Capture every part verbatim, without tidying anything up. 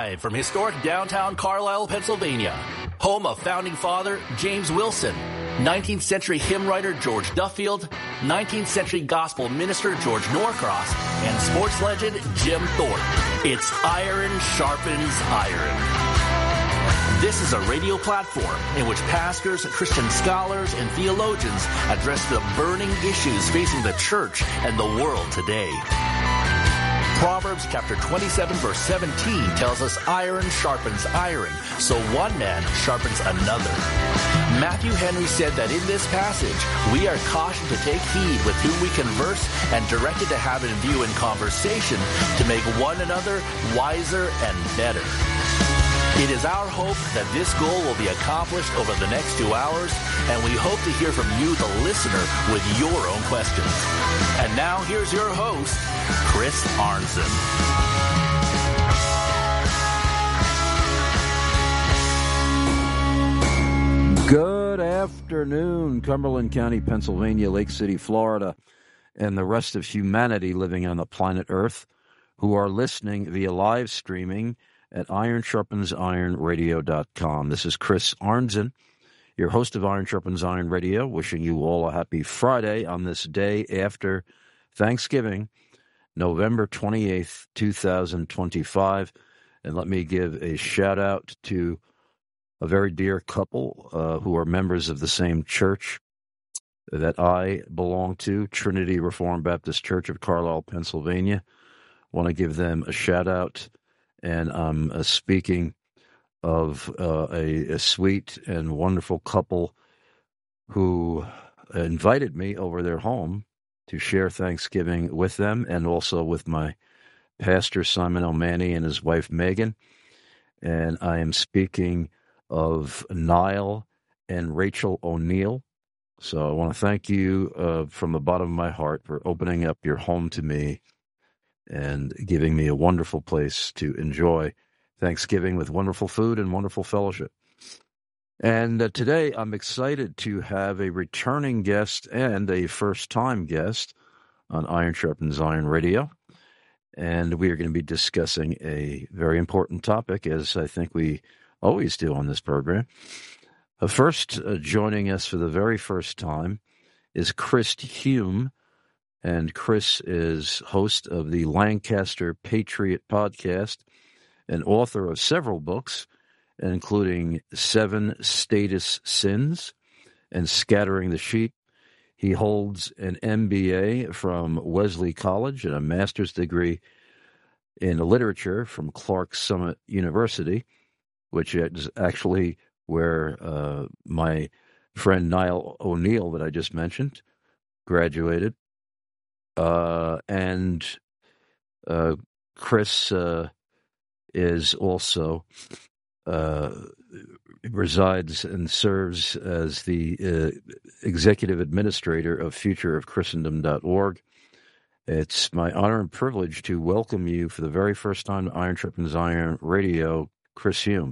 Live from historic downtown Carlisle, Pennsylvania, home of founding father James Wilson, nineteenth century hymn writer George Duffield, nineteenth century gospel minister George Norcross, and sports legend Jim Thorpe. It's Iron Sharpens Iron. This is a radio platform in which pastors, Christian scholars, and theologians address the burning issues facing the church and the world today. Proverbs chapter twenty-seven verse seventeen tells us iron sharpens iron, so one man sharpens another. Matthew Henry said that in this passage, we are cautioned to take heed with whom we converse and directed to have in view in conversation to make one another wiser and better. It is our hope that this goal will be accomplished over the next two hours, and we hope to hear from you, the listener, with your own questions. And now here's your host, Chris Arnzen. Good afternoon, Cumberland County, Pennsylvania, Lake City, Florida, and the rest of humanity living on the planet Earth who are listening via live streaming at iron sharpens iron radio dot com. This is Chris Arnzen, your host of Iron Sharpens Iron Radio, wishing you all a happy Friday on this day after Thanksgiving, November twenty-eighth, twenty twenty-five. And let me give a shout-out to a very dear couple uh, who are members of the same church that I belong to, Trinity Reformed Baptist Church of Carlisle, Pennsylvania. Want to give them a shout-out. And I'm uh, speaking of uh, a, a sweet and wonderful couple who invited me over their home to share Thanksgiving with them and also with my pastor, Simon O'Mani, and his wife, Megan. And I am speaking of Niall and Rachel O'Neill. So I want to thank you uh, from the bottom of my heart for opening up your home to me and giving me a wonderful place to enjoy Thanksgiving with wonderful food and wonderful fellowship. And uh, today I'm excited to have a returning guest and a first-time guest on Iron Sharpens Iron Radio. And we are going to be discussing a very important topic, as I think we always do on this program. Uh, first, uh, joining us for the very first time is Chris Hume. And Chris is host of the Lancaster Patriot podcast and author of several books, including Seven Status Sins and Scattering the Sheep. He holds an M B A from Wesley College and a master's degree in literature from Clark Summit University, which is actually where uh, my friend Niall O'Neill that I just mentioned graduated. Uh, and uh, Chris uh, is also uh, resides and serves as the uh, executive administrator of future of christendom dot org. It's my honor and privilege to welcome you for the very first time to Iron Sharpens Iron Radio, Chris Hume.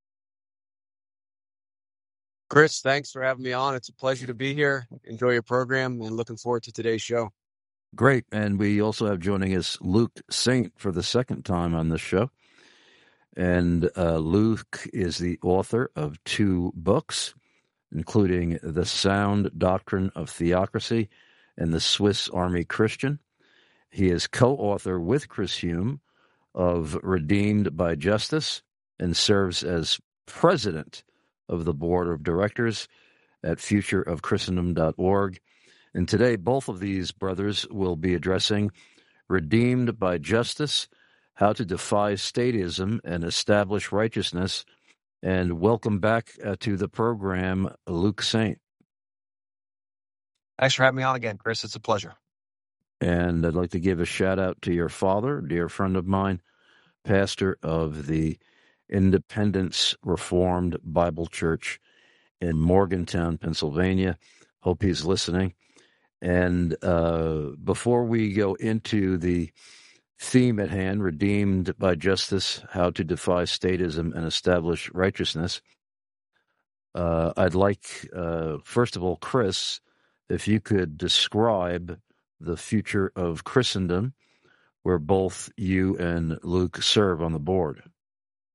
Chris, thanks for having me on. It's a pleasure to be here. Enjoy your program and looking forward to today's show. Great. And we also have joining us Luke Saint for the second time on this show. And uh, Luke is the author of two books, including The Sound Doctrine of Theocracy and The Swiss Army Christian. He is co-author with Chris Hume of Redeemed by Justice and serves as president of the board of directors at future of christendom dot org. And today, both of these brothers will be addressing Redeemed by Justice, How to Defy Statism and Establish Righteousness. And welcome back uh, to the program, Luke Saint. Thanks for having me on again, Chris. It's a pleasure. And I'd like to give a shout-out to your father, dear friend of mine, pastor of the Independence Reformed Bible Church in Morgantown, Pennsylvania. Hope he's listening. And uh, before we go into the theme at hand, Redeemed by Justice, How to Defy Statism and Establish Righteousness, uh, I'd like, uh, first of all, Chris, if you could describe the future of Christendom, where both you and Luke serve on the board.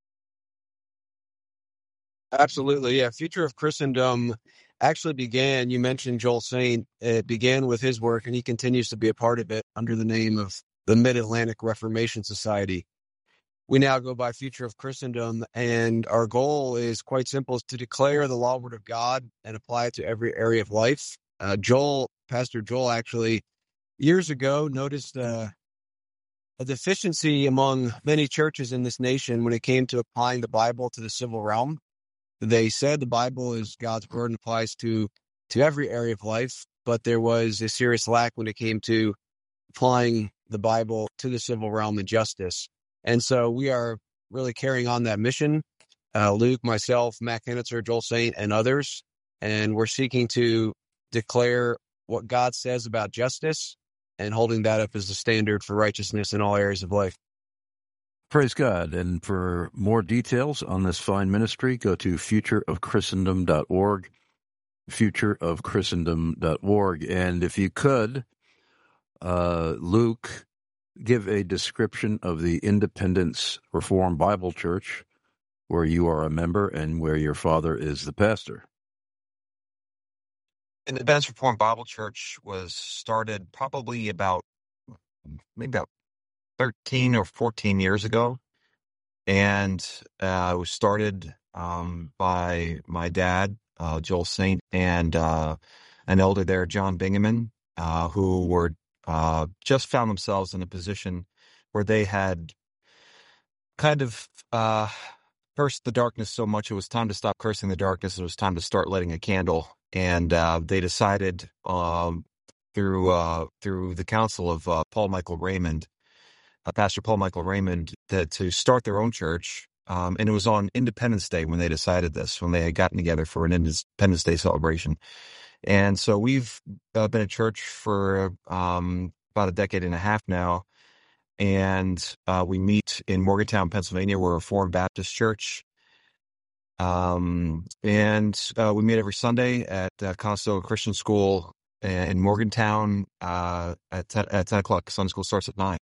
Absolutely. Yeah. Future of Christendom actually began, you mentioned Joel Saint. It began with his work, and he continues to be a part of it under the name of the Mid-Atlantic Reformation Society. We now go by Future of Christendom, and our goal is quite simple: is to declare the law word of God and apply it to every area of life. Uh, Joel, Pastor Joel, actually years ago noticed uh, a deficiency among many churches in this nation when it came to applying the Bible to the civil realm. They said the Bible is God's word and applies to to every area of life, but there was a serious lack when it came to applying the Bible to the civil realm and justice. And so we are really carrying on that mission. Uh, Luke, myself, Matt Kennitzer, Joel Saint, and others. And we're seeking to declare what God says about justice and holding that up as the standard for righteousness in all areas of life. Praise God. And for more details on this fine ministry, go to future of christendom dot org, future of christendom dot org. And if you could, uh, Luke, give a description of the Independence Reformed Bible Church, where you are a member and where your father is the pastor. Independence Reformed Bible Church was started probably about maybe about thirteen or fourteen years ago. And uh, it was started um, by my dad, uh, Joel Saint, and uh, an elder there, John Bingaman, uh, who were uh, just found themselves in a position where they had kind of uh, cursed the darkness so much it was time to stop cursing the darkness. It was time to start lighting a candle. And uh, they decided um, through uh, through the counsel of uh, Paul Michael Raymond, Uh, Pastor Paul Michael Raymond, that to start their own church. Um, and it was on Independence Day when they decided this, when they had gotten together for an Independence Day celebration. And so we've uh, been a church for um, about a decade and a half now. And uh, we meet in Morgantown, Pennsylvania. We're a Reformed Baptist church. Um, and uh, we meet every Sunday at uh, Conestoga Christian School in Morgantown uh, at, ten, at ten o'clock. Sunday school starts at nine.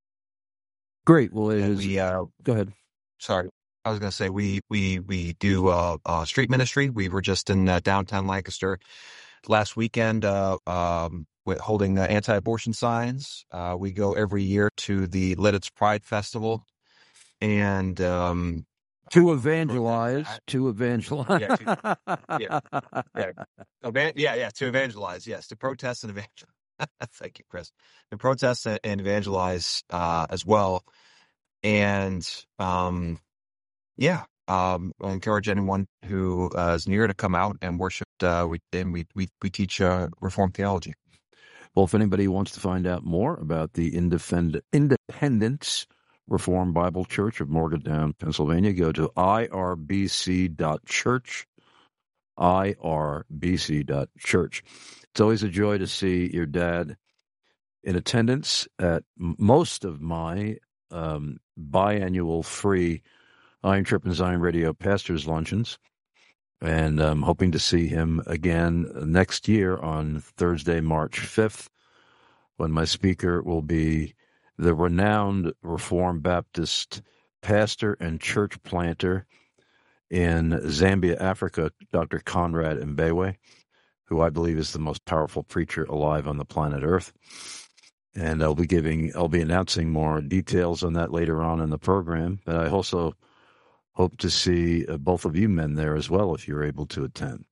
Great. Well, it And is. we, uh, Go ahead. sorry, I was going to say we we we do uh, uh, street ministry. We were just in uh, downtown Lancaster last weekend, uh, um, with holding uh, anti-abortion signs. Uh, we go every year to the Let It's Pride Festival, and um, To evangelize, to evangelize. Yeah, to- yeah, yeah, Evan- yeah, yeah, to evangelize, yes, to protest and evangelize. Thank you, Chris. To protest and and evangelize uh, as well. And um, yeah, um, I encourage anyone who uh, is near to come out and worship. Uh, we and we we we teach uh, Reformed theology. Well, if anybody wants to find out more about the Independ- Independence Reformed Bible Church of Morgantown, Pennsylvania, go to I R B C dot church, I R B C dot church. It's always a joy to see your dad in attendance at most of my um, biannual free Iron Trip and Zion Radio Pastors Luncheons. And I'm hoping to see him again next year on Thursday, March fifth, when my speaker will be the renowned Reformed Baptist pastor and church planter in Zambia, Africa, Doctor Conrad Mbewe, who I believe is the most powerful preacher alive on the planet Earth. And I'll be giving, I'll be announcing more details on that later on in the program. But I also hope to see uh, both of you men there as well if you're able to attend.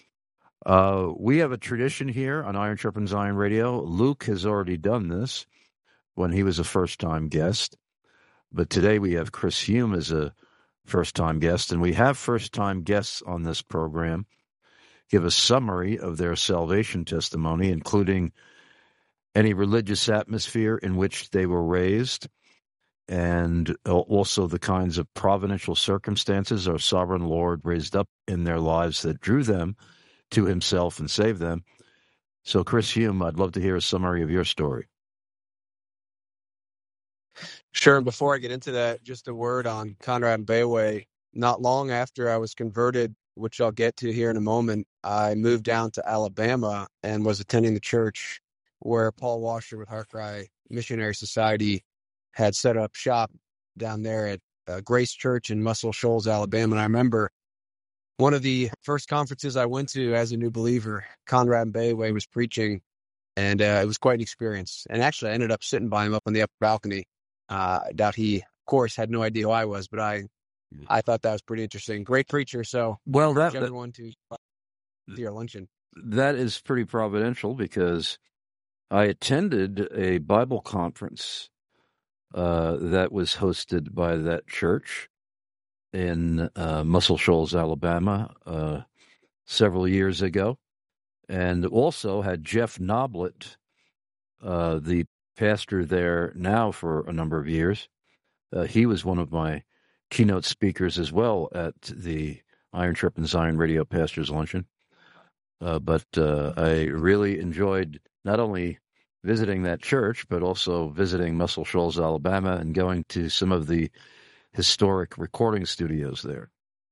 Uh, we have a tradition here on Iron Trip and Zion Radio. Luke has already done this when he was a first-time guest. But today we have Chris Hume as a first-time guest, and we have first-time guests on this program give a summary of their salvation testimony, including any religious atmosphere in which they were raised, and also the kinds of providential circumstances our sovereign Lord raised up in their lives that drew them to himself and saved them. So, Chris Hume, I'd love to hear a summary of your story. Sure. Before I get into that, just a word on Conrad Mbewe. Not long after I was converted, which I'll get to here in a moment, I moved down to Alabama and was attending the church where Paul Washer with Heart Cry Missionary Society had set up shop down there at uh, Grace Church in Muscle Shoals, Alabama. And I remember one of the first conferences I went to as a new believer, Conrad Bayway was preaching, and uh, it was quite an experience. And actually, I ended up sitting by him up on the upper balcony. Uh, I doubt he, of course, had no idea who I was, but I I thought that was pretty interesting. Great preacher, so Well, I that encourage that, everyone to to your luncheon. that is pretty providential because I attended a Bible conference uh, that was hosted by that church in uh, Muscle Shoals, Alabama, uh, several years ago, and also had Jeff Noblet, uh, the pastor there now for a number of years. Uh, he was one of my keynote speakers as well at the Iron Trip and Zion Radio Pastors Luncheon. Uh, but uh, I really enjoyed not only visiting that church, but also visiting Muscle Shoals, Alabama, and going to some of the historic recording studios there.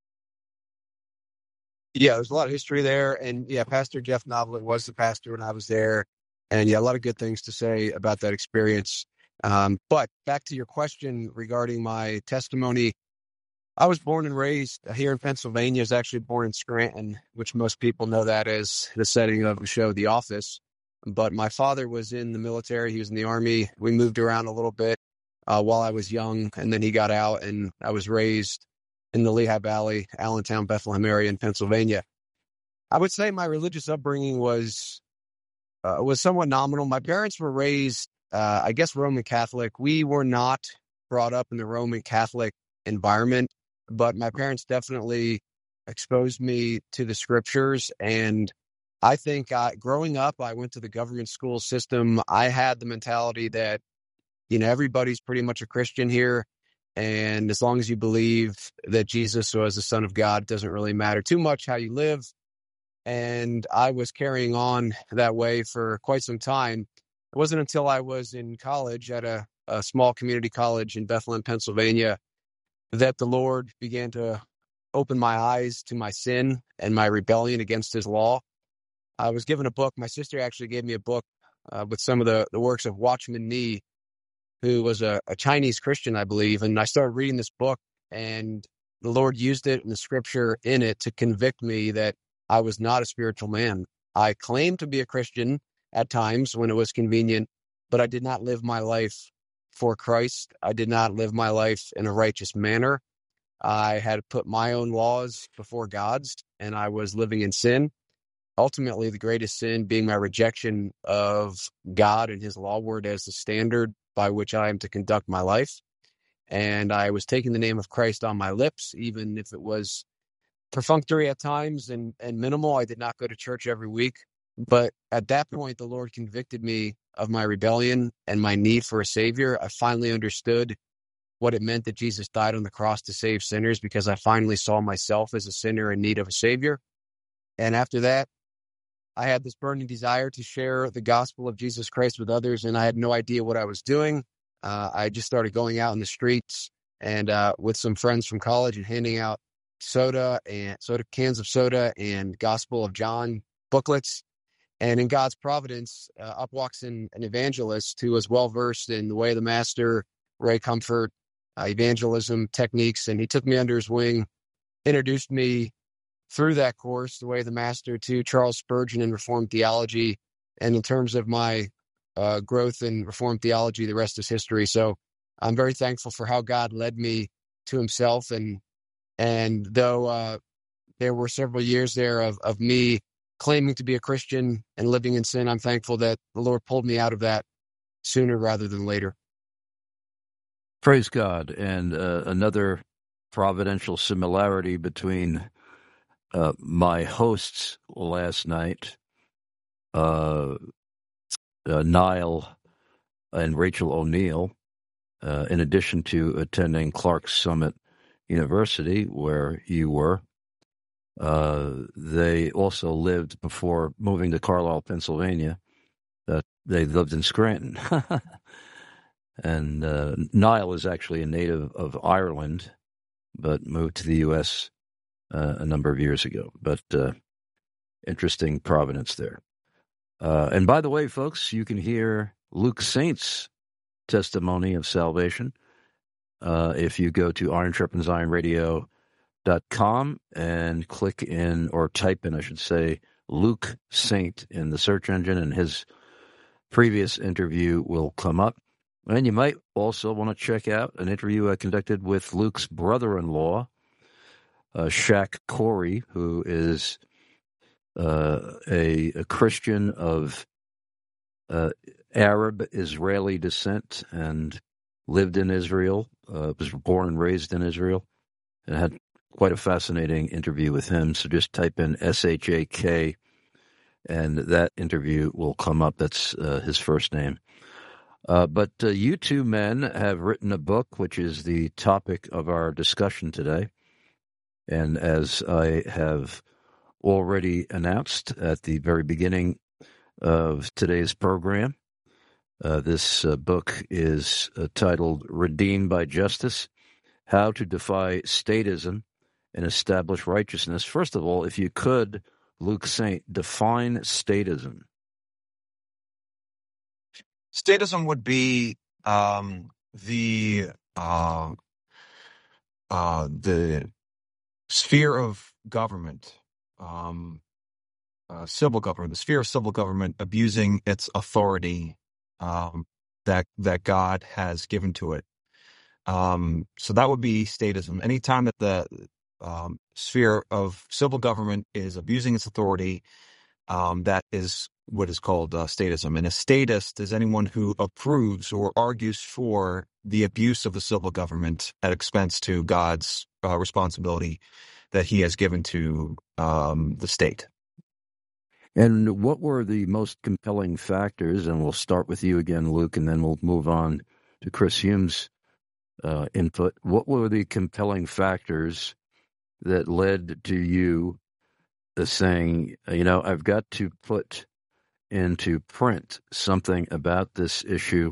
Yeah, there's a lot of history there. And yeah, Pastor Jeff Noblet was the pastor when I was there. And yeah, a lot of good things to say about that experience. Um, but back to your question regarding my testimony, I was born and raised here in Pennsylvania. I was actually born in Scranton, which most people know that as the setting of the show The Office. But my father was in the military. He was in the Army. We moved around a little bit uh, while I was young, and then he got out, and I was raised in the Lehigh Valley, Allentown, Bethlehem area in Pennsylvania. I would say my religious upbringing was uh, was somewhat nominal. My parents were raised, uh, I guess, Roman Catholic. We were not brought up in the Roman Catholic environment, but my parents definitely exposed me to the scriptures. And I think I, growing up, I went to the government school system. I had the mentality that, you know, everybody's pretty much a Christian here. And as long as you believe that Jesus was the Son of God, it doesn't really matter too much how you live. And I was carrying on that way for quite some time. It wasn't until I was in college at a, a small community college in Bethlehem, Pennsylvania, that the Lord began to open my eyes to my sin and my rebellion against his law. I was given a book. My sister actually gave me a book uh, with some of the, the works of Watchman Nee, who was a, a Chinese Christian, I believe. And I started reading this book, and the Lord used it and the scripture in it to convict me that I was not a spiritual man. I claimed to be a Christian at times when it was convenient, but I did not live my life for Christ. I did not live my life in a righteous manner. I had put my own laws before God's, and I was living in sin. Ultimately, the greatest sin being my rejection of God and his law word as the standard by which I am to conduct my life. And I was taking the name of Christ on my lips, even if it was perfunctory at times and, and minimal. I did not go to church every week. But at that point, the Lord convicted me of my rebellion and my need for a Savior. I finally understood what it meant that Jesus died on the cross to save sinners, because I finally saw myself as a sinner in need of a Savior. And after that, I had this burning desire to share the gospel of Jesus Christ with others, and I had no idea what I was doing. Uh, I just started going out in the streets and uh, with some friends from college and handing out soda and soda cans of soda and Gospel of John booklets. And in God's providence, uh, up walks an, an evangelist who was well versed in the way of the Master, Ray Comfort, uh, evangelism techniques, and he took me under his wing, introduced me through that course, the way of the Master, to Charles Spurgeon and Reformed theology. And in terms of my uh, growth in Reformed theology, the rest is history. So I'm very thankful for how God led me to himself. And and though uh, there were several years there of, of me claiming to be a Christian and living in sin, I'm thankful that the Lord pulled me out of that sooner rather than later. Praise God. And uh, another providential similarity between Uh, my hosts last night, uh, uh, Niall and Rachel O'Neill, uh, in addition to attending Clark Summit University, where you were, uh, they also lived, before moving to Carlisle, Pennsylvania, that they lived in Scranton. And uh, Niall is actually a native of Ireland, but moved to the U S Uh, a number of years ago, but uh, interesting provenance there. Uh, and by the way, folks, you can hear Luke Saint's testimony of salvation uh, if you go to Iron Trip and Zion Radio dot com and click in, or type in, I should say, Luke Saint in the search engine, and his previous interview will come up. And you might also want to check out an interview I conducted with Luke's brother-in-law, uh, Shaq Corey, who is uh, a, a Christian of uh, Arab Israeli descent and lived in Israel, uh, was born and raised in Israel, and had quite a fascinating interview with him. So just type in S H A K, and that interview will come up. That's uh, his first name. Uh, but uh, you two men have written a book, which is the topic of our discussion today. And as I have already announced at the very beginning of today's program, uh, this uh, book is uh, titled Redeemed by Justice, How to Defy Statism and Establish Righteousness. First of all, if you could, Luke Saint, define statism. Statism would be um, the uh, uh, the sphere of government, um, uh, civil government, the sphere of civil government abusing its authority um, that that God has given to it. Um, so that would be statism. Anytime that the um, sphere of civil government is abusing its authority, um, that is what is called uh, statism. And a statist is anyone who approves or argues for the abuse of the civil government at expense to God's uh, responsibility that he has given to um, the state. And what were the most compelling factors? And we'll start with you again, Luke, and then we'll move on to Chris Hume's uh, input. What were the compelling factors that led to you uh, saying, you know, I've got to put into print something about this issue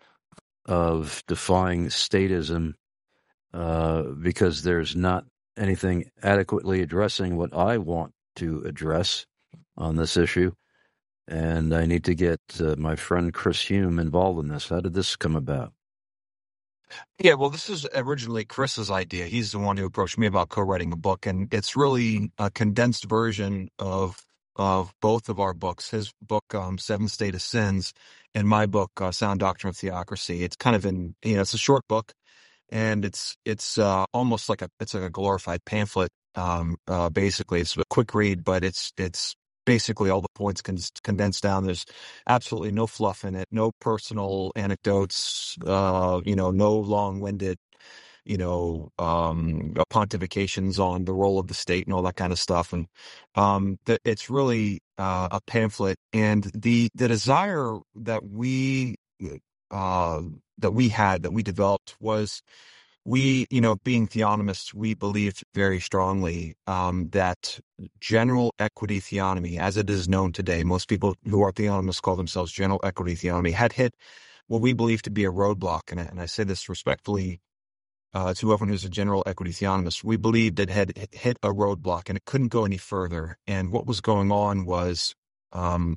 of defying statism uh, because there's not anything adequately addressing what I want to address on this issue, and I need to get uh, my friend Chris Hume involved in this. How did this come about? Yeah, well, this is originally Chris's idea. He's the one who approached me about co-writing a book, and it's really a condensed version of of both of our books. His book, um, Seven State of Sins, and my book, uh, Sound Doctrine of Theocracy. It's kind of in, you know, it's a short book, and it's it's uh, almost like a it's like a glorified pamphlet. Um, uh, basically, it's a quick read, but it's it's basically all the points con- condensed down. There's absolutely no fluff in it, no personal anecdotes, uh, you know, no long-winded, you know, um, pontifications on the role of the state and all that kind of stuff. And um, th- it's really uh, a pamphlet. And the the desire that we uh, that we had, that we developed, was we, you know, being theonomists, we believed very strongly um, that general equity theonomy, as it is known today, most people who are theonomists call themselves general equity theonomy, had hit what we believe to be a roadblock. And I, and I say this respectfully uh, to whoever who's a general equity theonomist. We believed it had hit a roadblock and it couldn't go any further. And what was going on was um,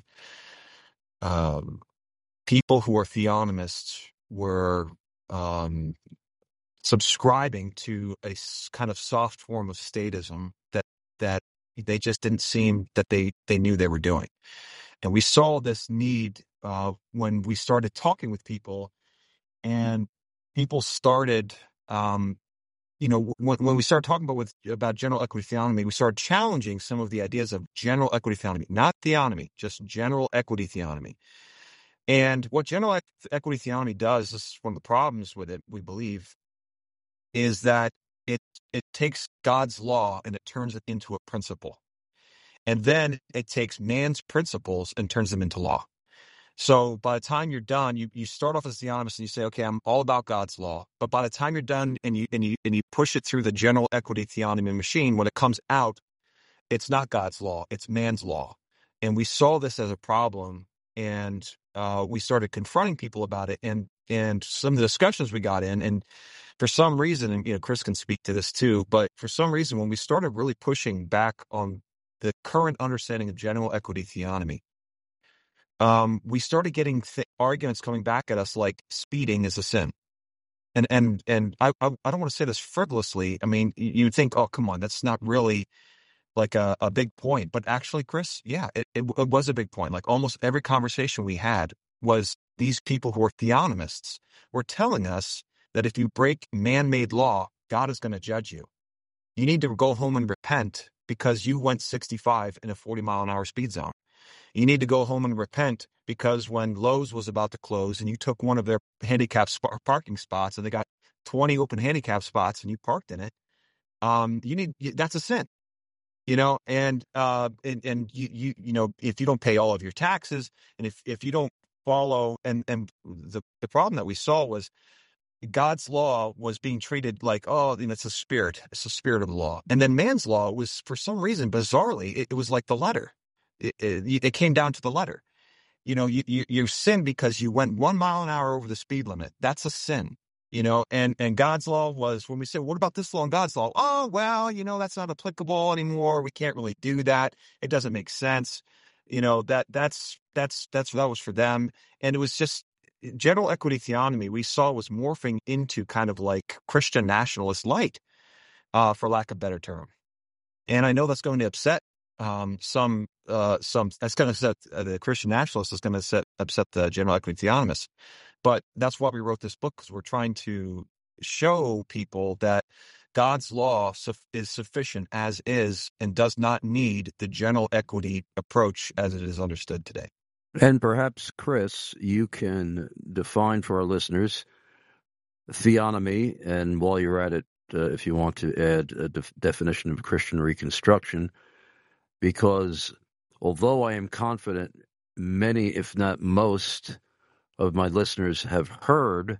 uh, people who are theonomists were um, subscribing to a s- kind of soft form of statism that that they just didn't seem that they they knew they were doing. And we saw this need uh, when we started talking with people, and people started, um, you know, when, when we started talking about with about general equity theonomy, we started challenging some of the ideas of general equity theonomy, not theonomy, just general equity theonomy. And what general equ- equity theonomy does, this is one of the problems with it, we believe, is that it it takes God's law and it turns it into a principle. And then it takes man's principles and turns them into law. So by the time you're done, you, you start off as a theonomist and you say, okay, I'm all about God's law. But by the time you're done and you and you and you push it through the general equity theonomy machine, when it comes out, it's not God's law, it's man's law. And we saw this as a problem, and uh, we started confronting people about it. And and some of the discussions we got in, and for some reason, and you know, Chris can speak to this too, but for some reason, when we started really pushing back on the current understanding of general equity theonomy, um, we started getting th- arguments coming back at us like speeding is a sin. And and and I I, I don't want to say this frivolously. I mean, you would think, oh, come on, that's not really like a, a big point. But actually, Chris, yeah, it, it, it was a big point. Like almost every conversation we had was these people who are theonomists were telling us that if you break man-made law, God is going to judge you. You need to go home and repent because you went sixty-five in a forty mile an hour speed zone. You need to go home and repent because when Lowe's was about to close and you took one of their handicap sp- parking spots and they got twenty open handicap spots and you parked in it, um, you need that's a sin. You know, and uh, and and you you you know, if you don't pay all of your taxes, and if if you don't follow, and and the the problem that we saw was God's law was being treated like, oh, you know, it's a spirit, it's the spirit of the law, and then man's law was, for some reason, bizarrely, it, it was like the letter. It, it, it came down to the letter. You know, you, you you sin because you went one mile an hour over the speed limit. That's a sin. You know, and, and God's law was, when we say, what about this law and God's law? Oh, well, you know, that's not applicable anymore. We can't really do that. It doesn't make sense. You know, that that's, that's, that's, that was for them. And it was just general equity theonomy we saw was morphing into kind of like Christian nationalist light, uh, for lack of a better term. And I know that's going to upset um, some, uh, some, that's going to upset uh, the Christian nationalists, is going to upset, upset the general equity theonomists. But that's why we wrote this book, because we're trying to show people that God's law su- is sufficient as is and does not need the general equity approach as it is understood today. And perhaps, Chris, you can define for our listeners theonomy, and while you're at it, uh, if you want to add a def- definition of Christian Reconstruction, because although I am confident many, if not most, of my listeners have heard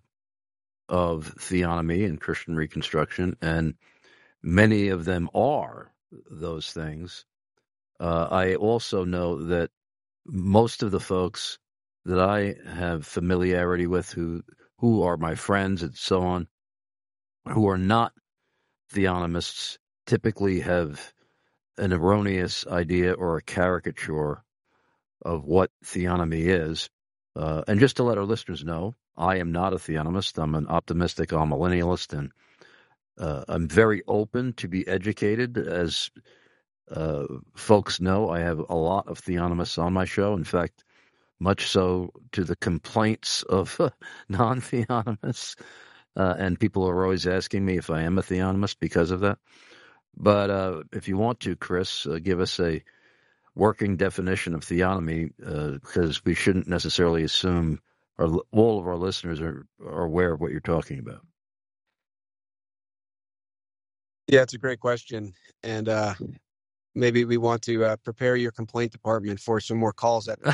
of theonomy and Christian Reconstruction, and many of them are those things, uh, I also know that most of the folks that I have familiarity with, who who are my friends and so on, who are not theonomists, typically have an erroneous idea or a caricature of what theonomy is. Uh, and just to let our listeners know, I am not a theonomist. I'm an optimistic amillennialist, and uh, I'm very open to be educated. As uh, folks know, I have a lot of theonomists on my show. In fact, much so to the complaints of uh, non-theonomists. Uh, and people are always asking me if I am a theonomist because of that. But uh, if you want to, Chris, uh, give us a working definition of theonomy, uh, because we shouldn't necessarily assume our, all of our listeners are, are aware of what you're talking about. Yeah, it's a great question. And uh, maybe we want to uh, prepare your complaint department for some more calls at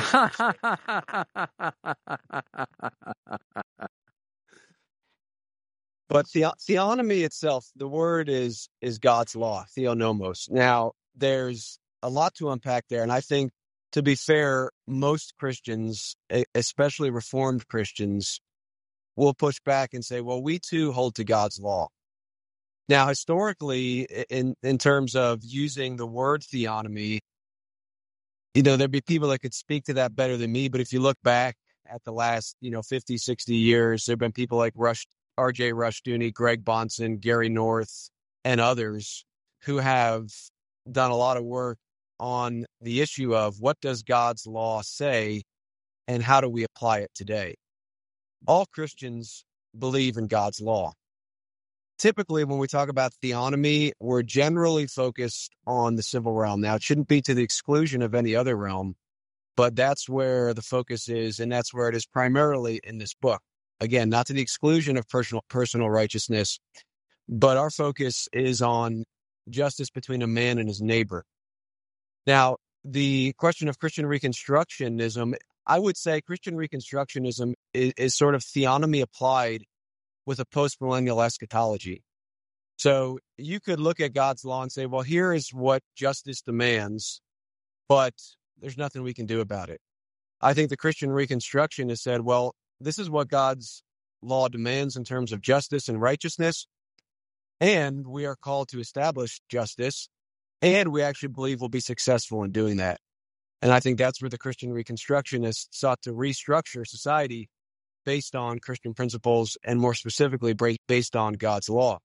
But the, theonomy itself, the word is is God's law, theonomos. Now, there's a lot to unpack there. And I think, to be fair, most Christians, e- especially Reformed Christians, will push back and say, well, we too hold to God's law. Now, historically, i- in, in terms of using the word theonomy, you know, there'd be people that could speak to that better than me. But if you look back at the last, you know, fifty, sixty years, there've been people like Rush, R J Rushdoony, Greg Bonson, Gary North, and others who have done a lot of work on the issue of what does God's law say and how do we apply it today? All Christians believe in God's law. Typically, when we talk about theonomy, we're generally focused on the civil realm. Now, it shouldn't be to the exclusion of any other realm, but that's where the focus is, and that's where it is primarily in this book. Again, not to the exclusion of personal personal righteousness, but our focus is on justice between a man and his neighbor. Now, the question of Christian Reconstructionism, I would say Christian Reconstructionism is, is sort of theonomy applied with a post-millennial eschatology. So you could look at God's law and say, well, here is what justice demands, but there's nothing we can do about it. I think the Christian Reconstruction has said, well, this is what God's law demands in terms of justice and righteousness, and we are called to establish justice, and we actually believe we'll be successful in doing that. And I think that's where the Christian Reconstructionists sought to restructure society based on Christian principles and more specifically based on God's law.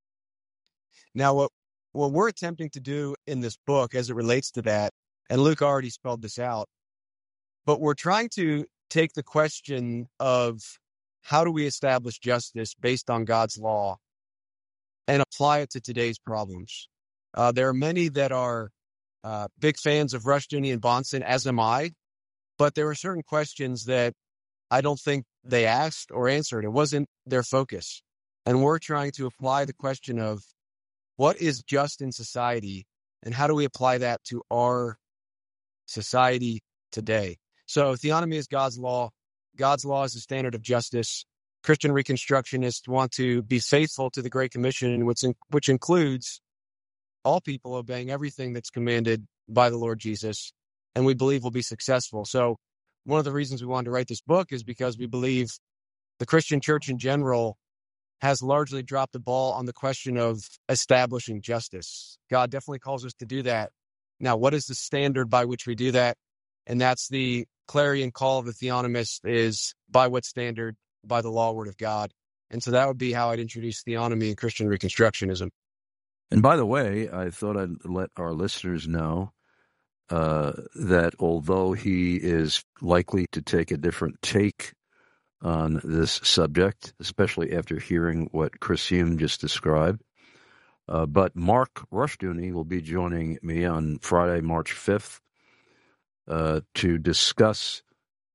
Now, what, what we're attempting to do in this book as it relates to that, and Luke already spelled this out, but we're trying to take the question of how do we establish justice based on God's law and apply it to today's problems. Uh, there are many that are uh, big fans of Rushdoony and Bahnsen, as am I, but there were certain questions that I don't think they asked or answered. It wasn't their focus. And we're trying to apply the question of what is just in society and how do we apply that to our society today. So theonomy is God's law. God's law is the standard of justice. Christian Reconstructionists want to be faithful to the Great Commission, which, in, which includes all people obeying everything that's commanded by the Lord Jesus, and we believe we'll be successful. So one of the reasons we wanted to write this book is because we believe the Christian church in general has largely dropped the ball on the question of establishing justice. God definitely calls us to do that. Now, what is the standard by which we do that? And that's the clarion call of the theonomist is by what standard? By the law word of God. And so that would be how I'd introduce theonomy and Christian Reconstructionism. And by the way, I thought I'd let our listeners know uh, that although he is likely to take a different take on this subject, especially after hearing what Chris Hume just described, uh, but Mark Rushdoony will be joining me on Friday, March fifth, uh, to discuss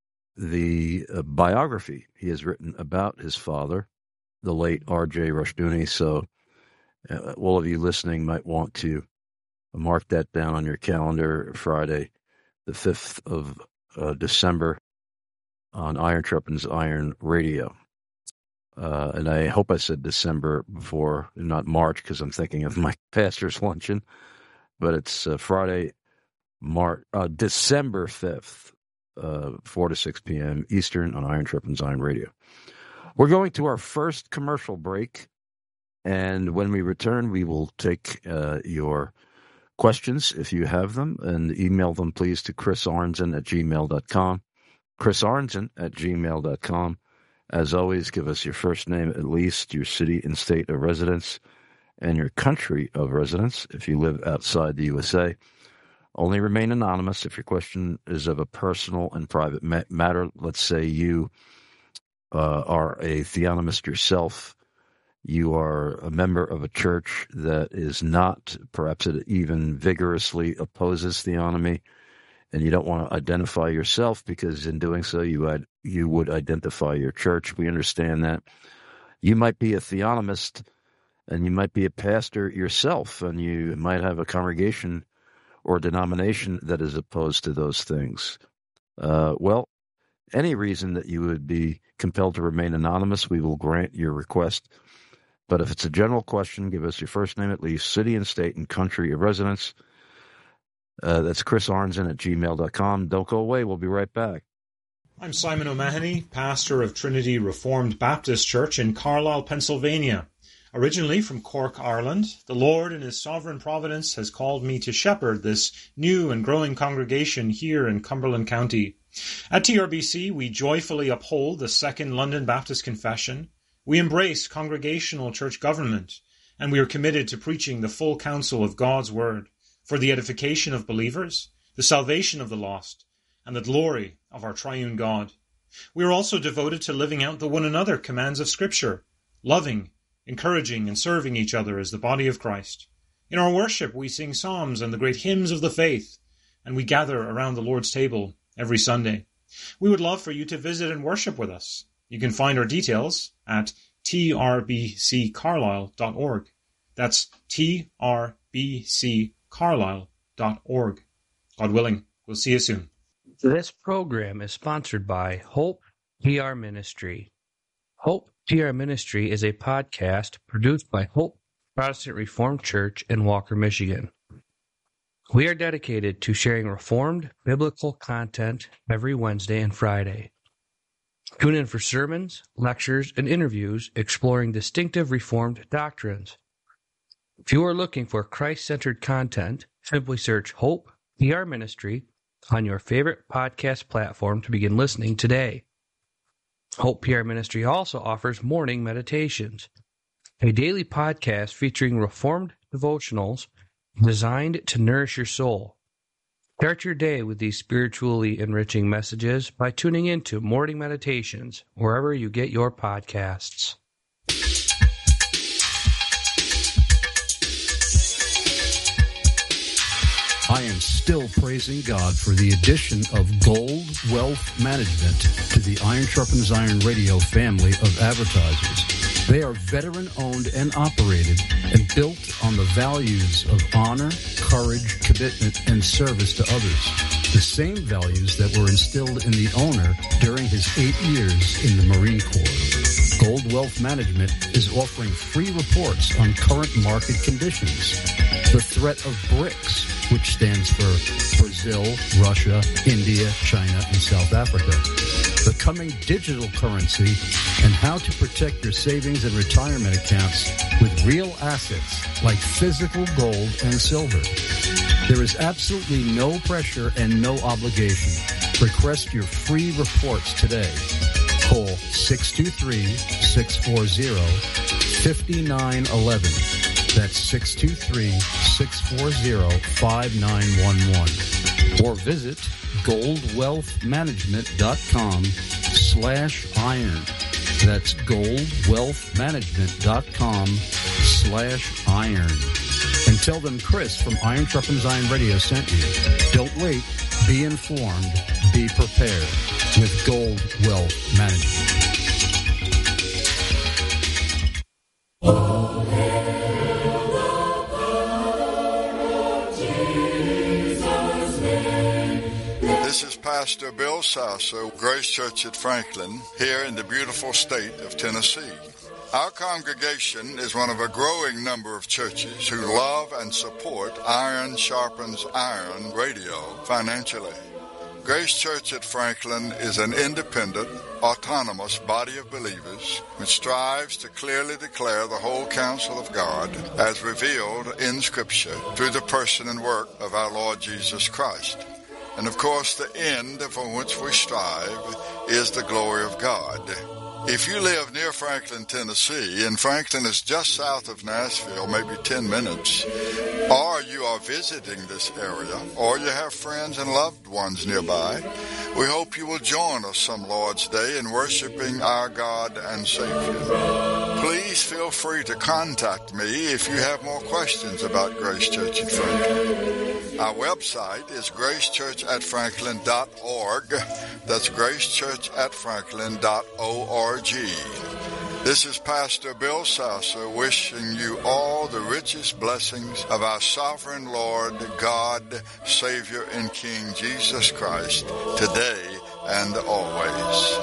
the uh, biography he has written about his father, the late R J Rushdoony. So uh, all of you listening might want to mark that down on your calendar, Friday, the fifth of uh, December on Iron Sharpens Iron Radio. Uh, and I hope I said December before, not March, because I'm thinking of my pastor's luncheon. But it's uh, Friday, March, uh, December fifth. Uh, four to six p.m. Eastern on Iron Sharpens Iron Radio. We're going to our first commercial break, and when we return, we will take uh, your questions, if you have them, and email them, please, to Chris Arnzen at gmail dot com. Chris Arnzen at gmail dot com. As always, give us your first name, at least, your city and state of residence, and your country of residence, if you live outside the U S A. Only remain anonymous if your question is of a personal and private ma- matter. Let's say you uh, are a theonomist yourself. You are a member of a church that is not, perhaps it even vigorously opposes theonomy, and you don't want to identify yourself because in doing so you ad- you would identify your church. We understand that. You might be a theonomist and you might be a pastor yourself, and you might have a congregation or denomination that is opposed to those things. Uh, well, any reason that you would be compelled to remain anonymous, we will grant your request. But if it's a general question, give us your first name, at least, city and state and country of residence. Uh, that's Chris Arnzen at gmail dot com. Don't go away. We'll be right back. I'm Simon O'Mahony, pastor of Trinity Reformed Baptist Church in Carlisle, Pennsylvania. Originally from Cork, Ireland, the Lord in His sovereign providence has called me to shepherd this new and growing congregation here in Cumberland County. At T R B C, we joyfully uphold the Second London Baptist Confession. We embrace congregational church government, and we are committed to preaching the full counsel of God's Word for the edification of believers, the salvation of the lost, and the glory of our triune God. We are also devoted to living out the one another commands of Scripture, loving, encouraging, and serving each other as the body of Christ. In our worship, we sing psalms and the great hymns of the faith, and we gather around the Lord's table every Sunday. We would love for you to visit and worship with us. You can find our details at t r b c carlisle dot org. That's t r b c carlisle dot org. God willing, we'll see you soon. This program is sponsored by Hope T R Ministry. Hope T R Ministry is a podcast produced by Hope Protestant Reformed Church in Walker, Michigan. We are dedicated to sharing Reformed biblical content every Wednesday and Friday. Tune in for sermons, lectures, and interviews exploring distinctive Reformed doctrines. If you are looking for Christ-centered content, simply search Hope T R Ministry on your favorite podcast platform to begin listening today. Hope P R Ministry also offers morning meditations, a daily podcast featuring Reformed devotionals designed to nourish your soul. Start your day with these spiritually enriching messages by tuning into Morning Meditations wherever you get your podcasts. I am still praising God for the addition of Gold Wealth Management to the Iron Sharpens Iron Radio family of advertisers. They are veteran-owned and operated and built on the values of honor, courage, commitment, and service to others. The same values that were instilled in the owner during his eight years in the Marine Corps. Gold Wealth Management is offering free reports on current market conditions. The threat of BRICS, which stands for Brazil, Russia, India, China, and South Africa. The coming digital currency and how to protect your savings and retirement accounts with real assets like physical gold and silver. There is absolutely no pressure and no obligation. Request your free reports today. Call six two three, six four zero, five nine one one. That's six two three, six four zero, five nine one one. Or visit goldwealthmanagement.com slash iron. That's goldwealthmanagement.com slash iron. And tell them Chris from Iron Sharpens Iron Radio sent you. Don't wait. Be informed. Be prepared with Gold Wealth Management. This is Pastor Bill Sasser, Grace Church at Franklin, here in the beautiful state of Tennessee. Our congregation is one of a growing number of churches who love and support Iron Sharpens Iron Radio financially. Grace Church at Franklin is an independent, autonomous body of believers which strives to clearly declare the whole counsel of God as revealed in Scripture through the person and work of our Lord Jesus Christ. And of course, the end for which we strive is the glory of God. If you live near Franklin, Tennessee, and Franklin is just south of Nashville, maybe ten minutes, or you are visiting this area, or you have friends and loved ones nearby, we hope you will join us some Lord's Day in worshiping our God and Savior. Please feel free to contact me if you have more questions about Grace Church at Franklin. Our website is gracechurch at franklin dot org. That's gracechurch at franklin dot org. This is Pastor Bill Sasser wishing you all the richest blessings of our sovereign Lord, God, Savior, and King Jesus Christ, today and always.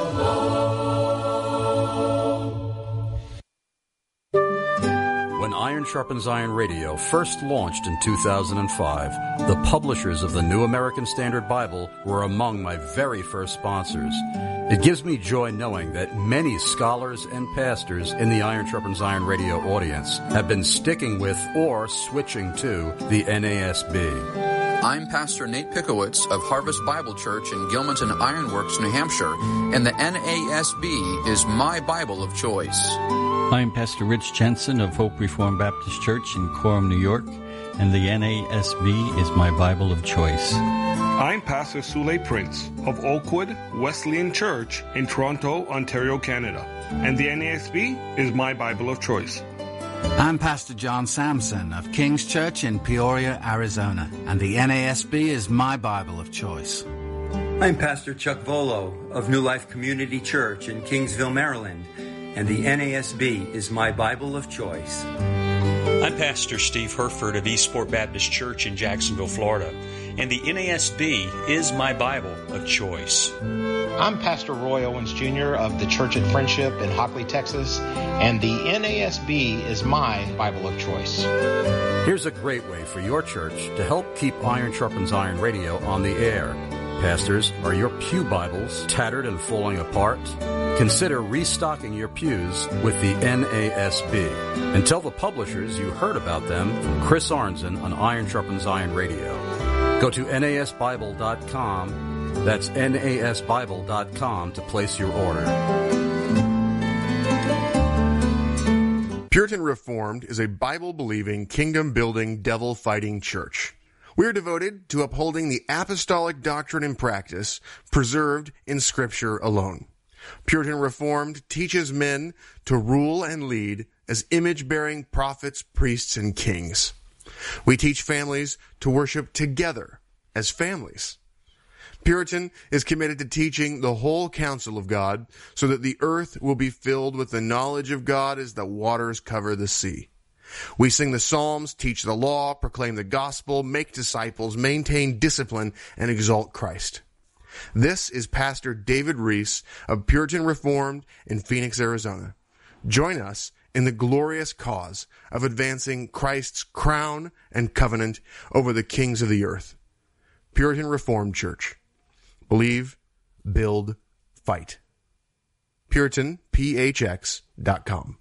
When Iron Sharpens Iron Radio first launched in two thousand five, the publishers of the New American Standard Bible were among my very first sponsors. It gives me joy knowing that many scholars and pastors in the Iron Sharpens Iron Radio audience have been sticking with or switching to the N A S B. I'm Pastor Nate Pickowitz of Harvest Bible Church in Gilmanton Ironworks, New Hampshire, and the N A S B is my Bible of choice. I'm Pastor Rich Jensen of Hope Reformed Baptist Church in Coram, New York, and the N A S B is my Bible of choice. I'm Pastor Sule Prince of Oakwood Wesleyan Church in Toronto, Ontario, Canada, and the N A S B is my Bible of choice. I'm Pastor John Sampson of King's Church in Peoria, Arizona, and the N A S B is my Bible of choice. I'm Pastor Chuck Volo of New Life Community Church in Kingsville, Maryland, and the N A S B is my Bible of choice. I'm Pastor Steve Herford of Eastport Baptist Church in Jacksonville, Florida, and the N A S B is my Bible of choice. I'm Pastor Roy Owens Junior of the Church at Friendship in Hockley, Texas, and the N A S B is my Bible of choice. Here's a great way for your church to help keep Iron Sharpens Iron Radio on the air. Pastors, are your pew Bibles tattered and falling apart? Consider restocking your pews with the N A S B. And tell the publishers you heard about them from Chris Arnzen on Iron Sharpens Iron Radio. Go to N A S Bible dot com. That's N A S Bible dot com to place your order. Puritan Reformed is a Bible-believing, kingdom-building, devil-fighting church. We are devoted to upholding the apostolic doctrine and practice preserved in Scripture alone. Puritan Reformed teaches men to rule and lead as image-bearing prophets, priests, and kings. We teach families to worship together as families. Puritan is committed to teaching the whole counsel of God so that the earth will be filled with the knowledge of God as the waters cover the sea. We sing the Psalms, teach the law, proclaim the gospel, make disciples, maintain discipline, and exalt Christ. This is Pastor David Reese of Puritan Reformed in Phoenix, Arizona. Join us in the glorious cause of advancing Christ's crown and covenant over the kings of the earth. Puritan Reformed Church. Believe, build, fight. Puritan P H X dot com.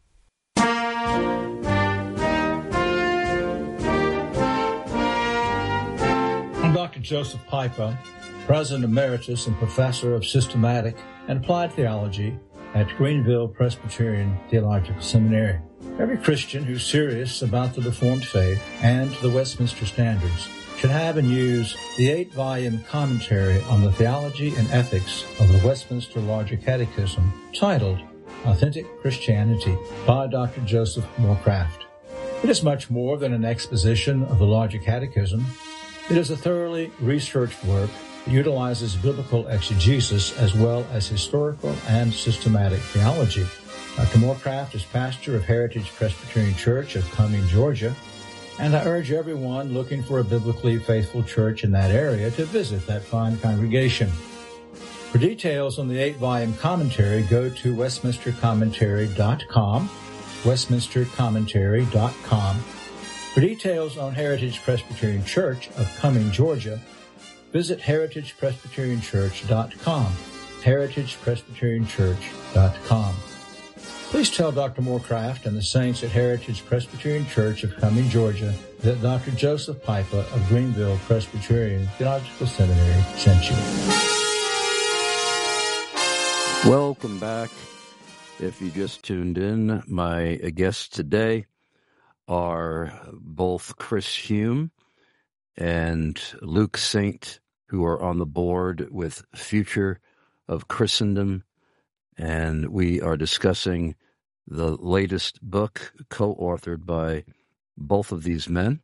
I'm Doctor Joseph Pipa, President Emeritus and Professor of Systematic and Applied Theology at Greenville Presbyterian Theological Seminary. Every Christian who's serious about the Reformed faith and the Westminster Standards should have and use the eight-volume commentary on the theology and ethics of the Westminster Larger Catechism titled Authentic Christianity by Doctor Joseph Morecraft. It is much more than an exposition of the Larger Catechism. It is a thoroughly researched work that utilizes biblical exegesis as well as historical and systematic theology. Doctor Morecraft is pastor of Heritage Presbyterian Church of Cumming, Georgia, and I urge everyone looking for a biblically faithful church in that area to visit that fine congregation. For details on the eight-volume commentary, go to westminster commentary dot com, westminster commentary dot com. For details on Heritage Presbyterian Church of Cumming, Georgia, visit heritage presbyterian church dot com, heritage presbyterian church dot com. Please tell Doctor Morecraft and the saints at Heritage Presbyterian Church of Cumming, Georgia, that Doctor Joseph Pipa of Greenville Presbyterian Theological Seminary sent you. Welcome back. If you just tuned in, my guests today are both Chris Hume and Luke Saint, who are on the board with Future of Christendom, and we are discussing the latest book co-authored by both of these men.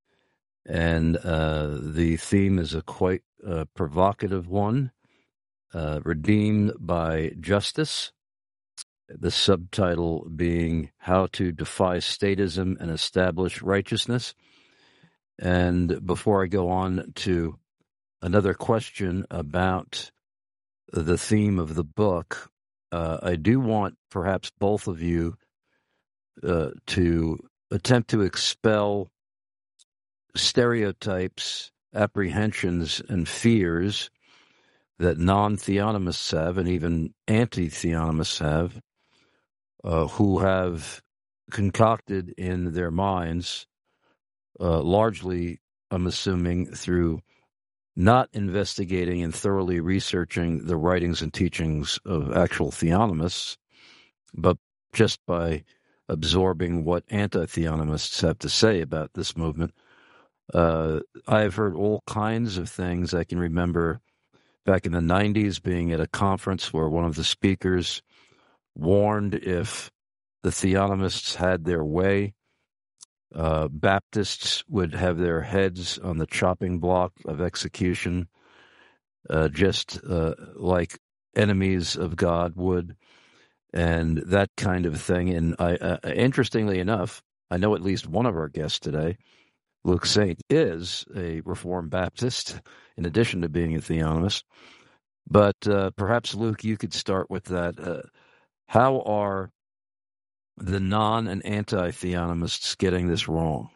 And uh, the theme is a quite uh, provocative one, uh, Redeemed by Justice. The subtitle being How to Defy Statism and Establish Righteousness. And before I go on to another question about the theme of the book, Uh, I do want perhaps both of you uh, to attempt to expel stereotypes, apprehensions, and fears that non-theonomists have, and even anti-theonomists have, uh, who have concocted in their minds, uh, largely, I'm assuming, through not investigating and thoroughly researching the writings and teachings of actual theonomists, but just by absorbing what anti-theonomists have to say about this movement. Uh, I have heard all kinds of things. I can remember back in the nineties being at a conference where one of the speakers warned if the theonomists had their way, Uh, Baptists would have their heads on the chopping block of execution, uh, just uh, like enemies of God would, and that kind of thing. And I, uh, interestingly enough, I know at least one of our guests today, Luke Saint, is a Reformed Baptist, in addition to being a theonomist. But uh, perhaps, Luke, you could start with that. Uh, how are the non- and anti-theonomists getting this wrong?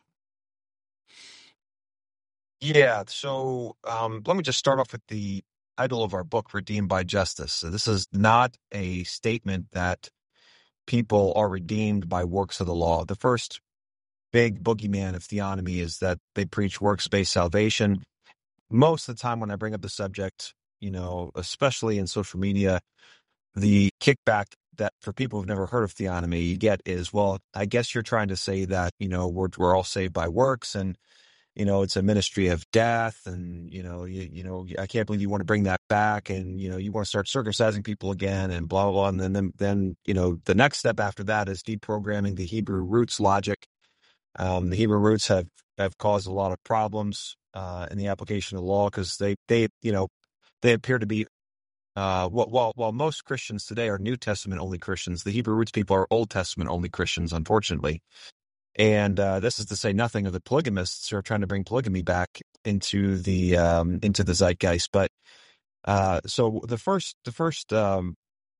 Yeah, so um, let me just start off with the title of our book, Redeemed by Justice. So this is not a statement that people are redeemed by works of the law. The first big boogeyman of theonomy is that they preach works-based salvation. Most of the time when I bring up the subject, you know, especially in social media, the kickback that for people who've never heard of theonomy, you get is, well, I guess you're trying to say that, you know, we're we're all saved by works, and you know, it's a ministry of death, and you know, you you know, I can't believe you want to bring that back, and you know, you want to start circumcising people again, and blah blah blah. And then then, then you know, the next step after that is deprogramming the Hebrew roots logic. Um, the Hebrew roots have have caused a lot of problems uh, in the application of the law because they they you know they appear to be uh, while while while most Christians today are New Testament only Christians, the Hebrew roots people are Old Testament only Christians, unfortunately. And uh, this is to say nothing of the polygamists who are trying to bring polygamy back into the um, into the zeitgeist. But uh, so the first the first um,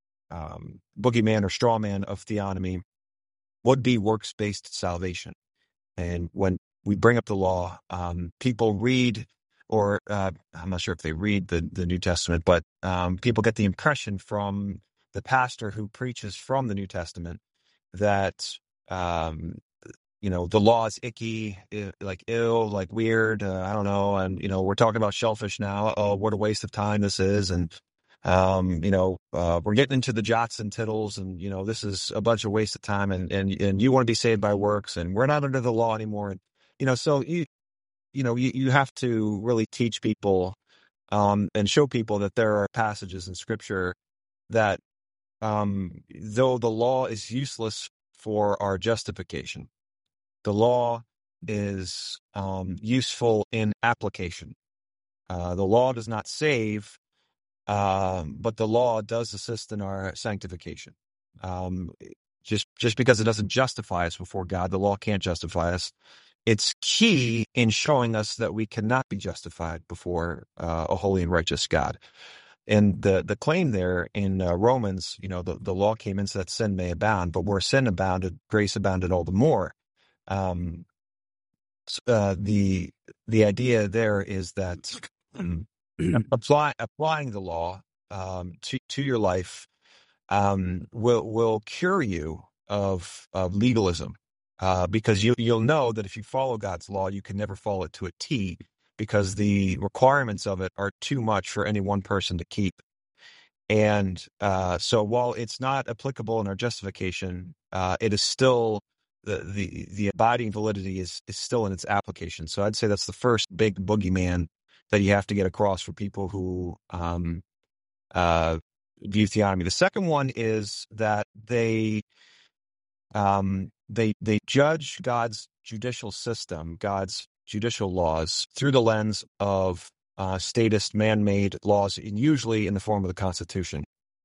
um, boogeyman or straw man of theonomy would be works based salvation. And when we bring up the law, um, people read, or uh, I'm not sure if they read the the New Testament, but um, people get the impression from the pastor who preaches from the New Testament that. Um, you know, the law is icky, i- like ill, like weird. Uh, I don't know. And, you know, we're talking about shellfish now. Oh, what a waste of time this is. And, um, you know, uh, we're getting into the jots and tittles, and, you know, this is a bunch of waste of time, and, and, and you want to be saved by works, and we're not under the law anymore. And, you know, so you, you know, you, you have to really teach people, um, and show people that there are passages in scripture that, um, though the law is useless for our justification, the law is um, useful in application. Uh, the law does not save, um, but the law does assist in our sanctification. Um, just just because it doesn't justify us before God, the law can't justify us. It's key in showing us that we cannot be justified before uh, a holy and righteous God. And the the claim there in uh, Romans, you know, the, the law came in so that sin may abound, but where sin abounded, grace abounded all the more. Um, uh, the the idea there is that um, apply, applying the law um, to to your life um, will will cure you of of legalism, uh, because you you'll know that if you follow God's law, you can never follow it to a T, because the requirements of it are too much for any one person to keep. And uh, so while it's not applicable in our justification, uh, it is still the, the the abiding validity is is still in its application. So I'd say that's the first big boogeyman that you have to get across for people who um, uh, view theonomy. The second one is that they um, they they judge God's judicial system, God's judicial laws, through the lens of uh, statist, man-made laws, and usually in the form of the Constitution.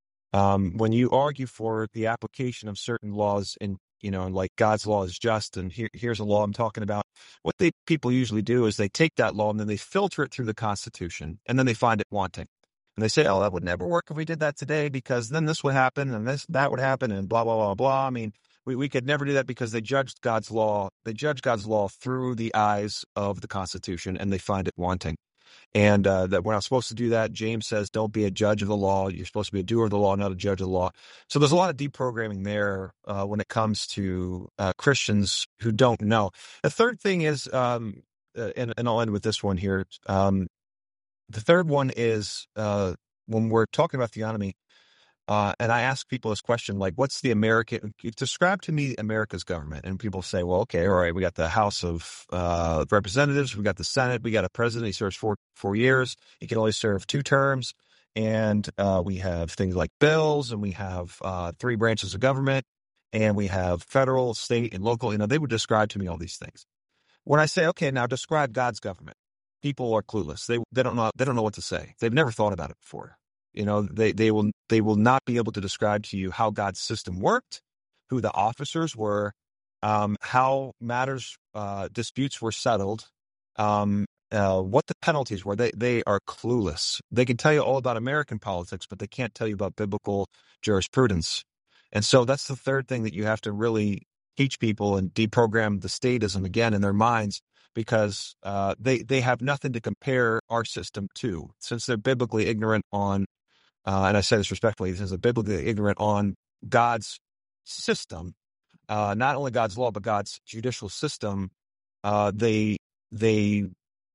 Um, when you argue for the application of certain laws, in you know, like God's law is just, and here, here's a law I'm talking about, what they people usually do is they take that law and then they filter it through the Constitution, and then they find it wanting. And they say, oh, that would never work if we did that today, because then this would happen, and this that would happen, and blah, blah, blah, blah. I mean, we, we could never do that because they judged God's law. They judge God's law through the eyes of the Constitution, and they find it wanting. And uh, that we're not supposed to do that. James says, don't be a judge of the law. You're supposed to be a doer of the law, not a judge of the law. So there's a lot of deprogramming there uh, when it comes to uh, Christians who don't know. The third thing is, um, uh, and, and I'll end with this one here. Um, the third one is uh, when we're talking about theonomy, Uh, and I ask people this question, like, what's the American, describe to me America's government. And people say, well, okay, all right, we got the House of uh, Representatives, we got the Senate, we got a president, he serves four, four years, he can only serve two terms. And uh, we have things like bills, and we have uh, three branches of government, and we have federal, state, and local. You know, they would describe to me all these things. When I say, okay, now describe God's government, people are clueless. They they don't know they don't know what to say. They've never thought about it before. You know, they, they will they will not be able to describe to you how God's system worked, who the officers were, um, how matters, uh, disputes were settled, um, uh, what the penalties were. They they are clueless. They can tell you all about American politics, but they can't tell you about biblical jurisprudence. And so that's the third thing that you have to really teach people and deprogram the statism again in their minds, because uh, they they have nothing to compare our system to, since they're biblically ignorant on. Uh, and I say this respectfully, since they're biblically ignorant on God's system, uh, not only God's law, but God's judicial system, uh, they they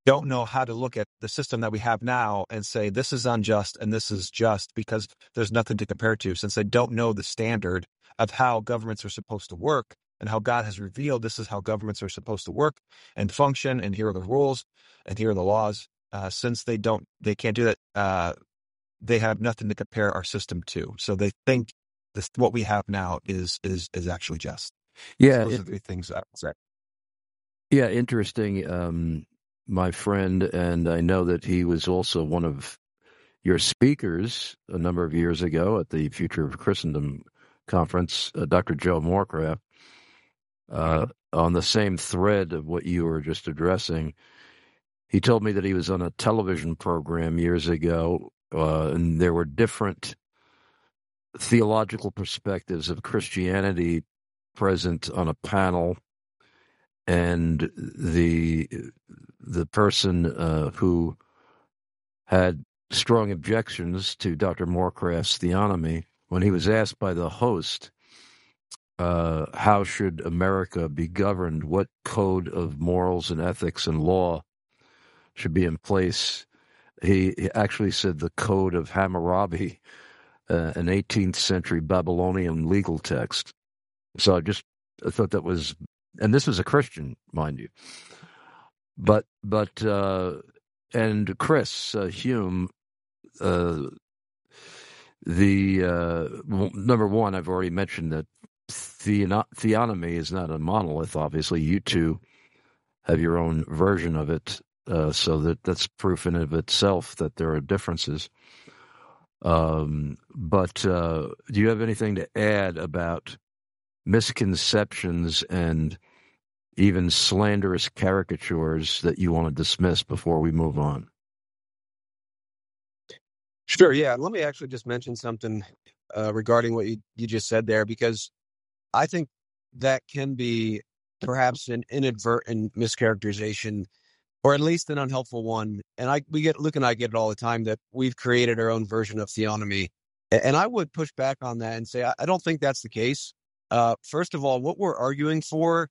don't know how to look at the system that we have now and say this is unjust and this is just, because there's nothing to compare to, since they don't know the standard of how governments are supposed to work and how God has revealed this is how governments are supposed to work and function, and here are the rules and here are the laws. Uh, since they don't, they can't do that. Uh, they have nothing to compare our system to, so they think this what we have now is is is actually just. Yeah, so those it, are the things I would say. yeah, interesting. Um, my friend, and I know that he was also one of your speakers a number of years ago at the Future of Christendom conference, uh, Doctor Joe Morecraft, uh, on the same thread of what you were just addressing. He told me that he was on a television program years ago, uh, and there were different theological perspectives of Christianity present on a panel, and the the person uh, who had strong objections to Doctor Morecraft's theonomy, when he was asked by the host, uh, how should America be governed, what code of morals and ethics and law should be in place, he, he actually said the Code of Hammurabi, uh, an eighteenth century Babylonian legal text. So I just I thought that was, and this was a Christian, mind you. But, but, uh, and Chris uh, Hume, uh, the, uh, w- number one, I've already mentioned that theono- theonomy is not a monolith, obviously. You two have your own version of it, uh, so that that's proof in of itself that there are differences. Um, but uh, do you have anything to add about misconceptions and even slanderous caricatures that you want to dismiss before we move on? Sure, yeah. Let me actually just mention something uh, regarding what you, you just said there, because I think that can be perhaps an inadvertent mischaracterization, or at least an unhelpful one. And I, we get Luke and I get it all the time that we've created our own version of theonomy, and I would push back on that and say I, I don't think that's the case. Uh, first of all, what we're arguing for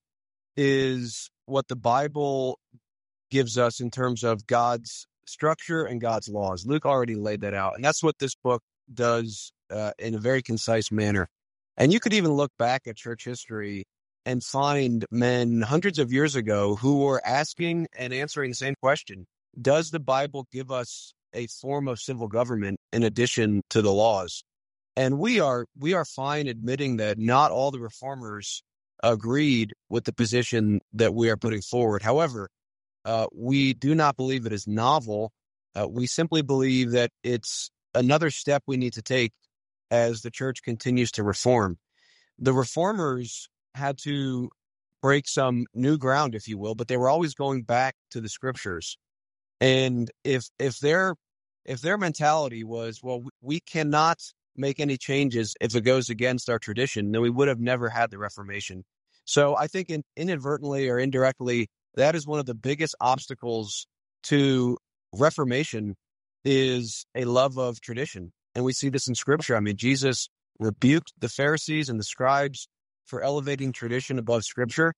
is what the Bible gives us in terms of God's structure and God's laws. Luke already laid that out, and that's what this book does uh, in a very concise manner. And you could even look back at church history and find men hundreds of years ago who were asking and answering the same question. Does the Bible give us a form of civil government in addition to the laws? And we are we are fine admitting that not all the reformers agreed with the position that we are putting forward. However, uh, we do not believe it is novel. Uh, we simply believe that it's another step we need to take as the church continues to reform. The reformers had to break some new ground, if you will, but they were always going back to the scriptures. And if if their if their mentality was, well, we cannot make any changes if it goes against our tradition, then we would have never had the Reformation. So I think in, inadvertently or indirectly, that is one of the biggest obstacles to Reformation, is a love of tradition. And we see this in Scripture. I mean, Jesus rebuked the Pharisees and the scribes for elevating tradition above Scripture.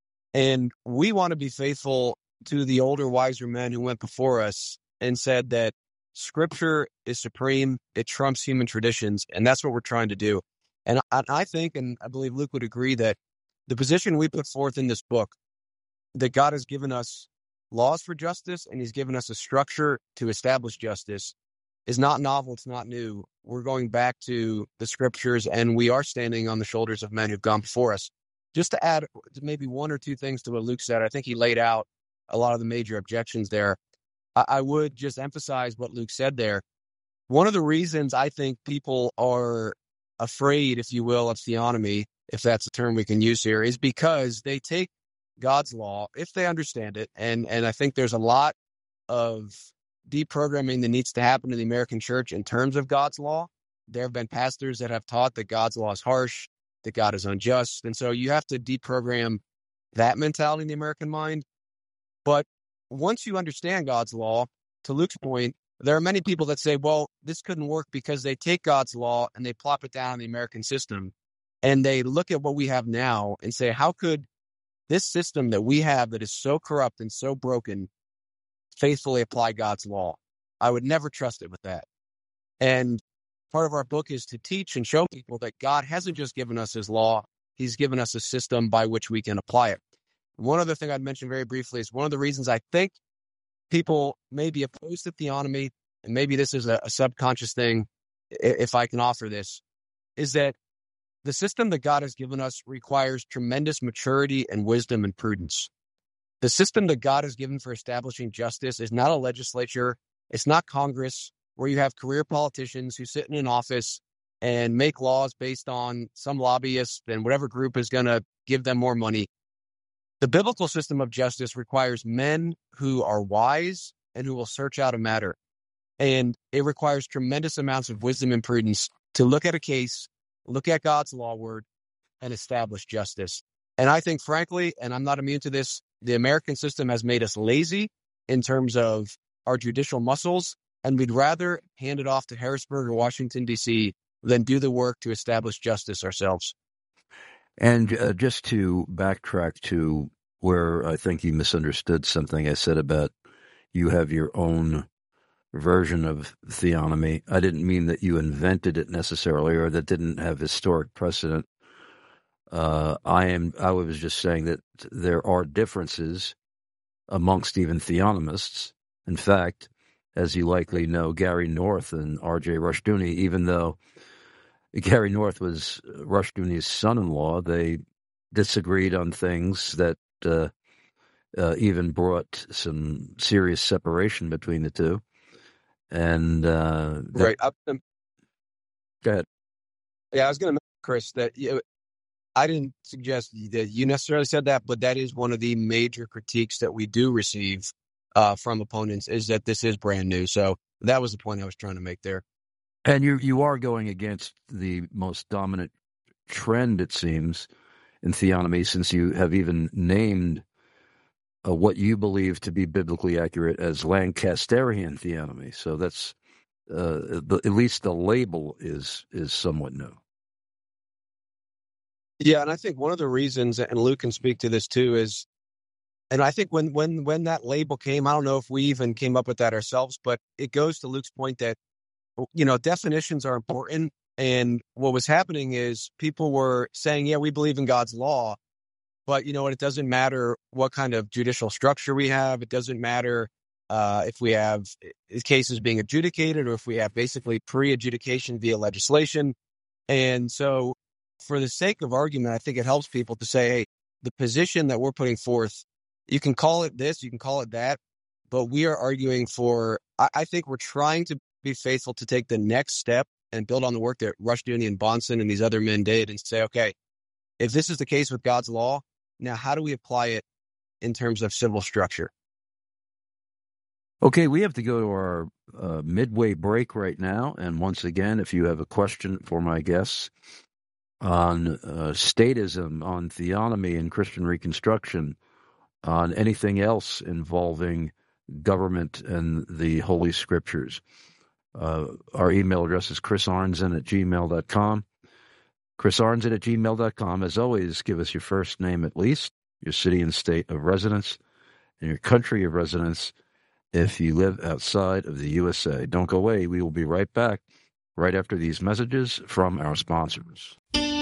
And we want to be faithful to the older, wiser men who went before us and said that Scripture is supreme, it trumps human traditions, and that's what we're trying to do. And I, I think, and I believe Luke would agree, that the position we put forth in this book, that God has given us laws for justice and he's given us a structure to establish justice, is not novel, it's not new. We're going back to the Scriptures, and we are standing on the shoulders of men who've gone before us. Just to add maybe one or two things to what Luke said, I think he laid out a lot of the major objections there. I, I would just emphasize what Luke said there. One of the reasons I think people are afraid, if you will, of theonomy, if that's a term we can use here, is because they take God's law, if they understand it, and, and I think there's a lot of deprogramming that needs to happen in the American church in terms of God's law. There have been pastors that have taught that God's law is harsh, that God is unjust. And so you have to deprogram that mentality in the American mind. But once you understand God's law, to Luke's point, there are many people that say, well, this couldn't work because they take God's law and they plop it down in the American system. And they look at what we have now and say, how could this system that we have that is so corrupt and so broken faithfully apply God's law. I would never trust it with that. And part of our book is to teach and show people that God hasn't just given us his law, he's given us a system by which we can apply it. One other thing I'd mention very briefly is one of the reasons I think people may be opposed to theonomy, and maybe this is a, a subconscious thing, if I can offer this, is that the system that God has given us requires tremendous maturity and wisdom and prudence. The system that God has given for establishing justice is not a legislature, it's not Congress, where you have career politicians who sit in an office and make laws based on some lobbyist and whatever group is going to give them more money. The biblical system of justice requires men who are wise and who will search out a matter. And it requires tremendous amounts of wisdom and prudence to look at a case, look at God's law word, and establish justice. And I think, frankly, and I'm not immune to this, the American system has made us lazy in terms of our judicial muscles, and we'd rather hand it off to Harrisburg or Washington, D C than do the work to establish justice ourselves. And uh, just to backtrack to where I think you misunderstood something I said about you have your own version of theonomy. I didn't mean that you invented it necessarily or that didn't have historic precedent. Uh, I am. I was just saying that there are differences amongst even theonomists. In fact, as you likely know, Gary North and R J Rushdoony, even though Gary North was Rushdoony's son-in-law, they disagreed on things that uh, uh, even brought some serious separation between the two. And uh, that, right. Um, go ahead. Yeah, I was going to mention, Chris, that you know, I didn't suggest that you necessarily said that, but that is one of the major critiques that we do receive uh, from opponents, is that this is brand new. So that was the point I was trying to make there. And you you are going against the most dominant trend, it seems, in theonomy, since you have even named uh, what you believe to be biblically accurate as Lancasterian theonomy. So that's uh, the, at least the label is is somewhat new. Yeah, and I think one of the reasons, and Luke can speak to this too, is, and I think when when when that label came, I don't know if we even came up with that ourselves, but it goes to Luke's point that, you know, definitions are important. And what was happening is people were saying, yeah, we believe in God's law, but, you know what, it doesn't matter what kind of judicial structure we have. It doesn't matter uh, if we have cases being adjudicated or if we have basically pre-adjudication via legislation. And so for the sake of argument, I think it helps people to say, hey, the position that we're putting forth, you can call it this, you can call it that, but we are arguing for, I, I think we're trying to be faithful to take the next step and build on the work that Rushdoony and Bahnsen and these other men did and say, okay, if this is the case with God's law, now how do we apply it in terms of civil structure? Okay, we have to go to our uh, midway break right now. And once again, if you have a question for my guests on uh, statism, on theonomy and Christian Reconstruction, on anything else involving government and the Holy Scriptures, Uh, our email address is chris arnzen at gmail dot com. chris arnzen at gmail dot com. As always, give us your first name at least, your city and state of residence, and your country of residence if you live outside of the U S A. Don't go away. We will be right back right after these messages from our sponsors.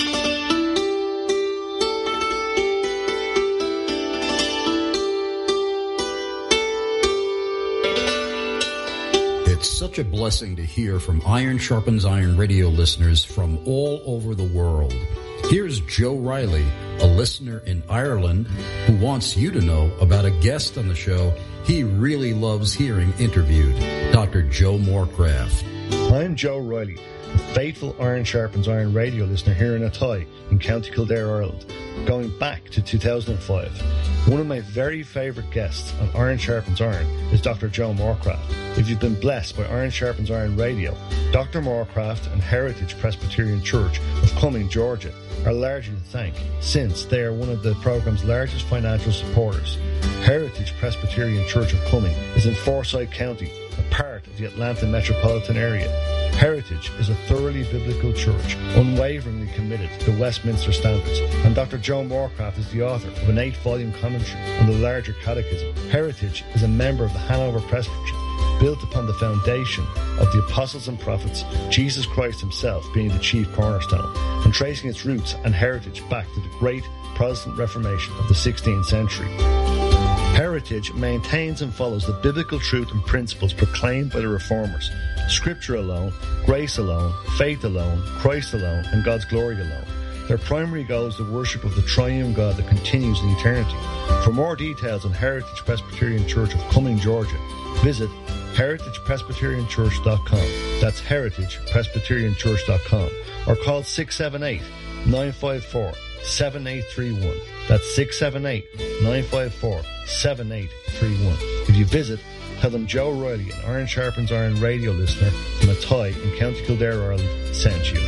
It's such a blessing to hear from Iron Sharpens Iron radio listeners from all over the world. Here's Joe Riley, a listener in Ireland, who wants you to know about a guest on the show he really loves hearing interviewed, Doctor Joe Morecraft. I'm Joe Riley, a faithful Iron Sharpens Iron radio listener here in Athy in County Kildare, Ireland, going back to two thousand five. One of my very favourite guests on Iron Sharpens Iron is Doctor Joe Morecraft. If you've been blessed by Iron Sharpens Iron Radio, Doctor Morecraft and Heritage Presbyterian Church of Cumming, Georgia, are largely to thank, since they are one of the programme's largest financial supporters. Heritage Presbyterian Church of Cumming is in Forsyth County, a part of the Atlanta metropolitan area. Heritage is a thoroughly biblical church, unwaveringly committed to the Westminster Standards, and Doctor Joe Moorcraft is the author of an eight-volume commentary on the larger catechism. Heritage is a member of the Hanover Presbytery, built upon the foundation of the apostles and prophets, Jesus Christ himself being the chief cornerstone, and tracing its roots and heritage back to the great Protestant Reformation of the sixteenth century. Heritage maintains and follows the biblical truth and principles proclaimed by the Reformers. Scripture alone, grace alone, faith alone, Christ alone, and God's glory alone. Their primary goal is the worship of the triune God that continues in eternity. For more details on Heritage Presbyterian Church of Cumming, Georgia, visit heritage presbyterian church dot com. That's heritage presbyterian church dot com. Or call six seven eight, nine five four, seven eight three one. That's six seven eight, nine five four, seven eight three one. If you visit, tell them Joe Riley, an Iron Sharpens Iron radio listener from Athy in County Kildare, Ireland, sent you.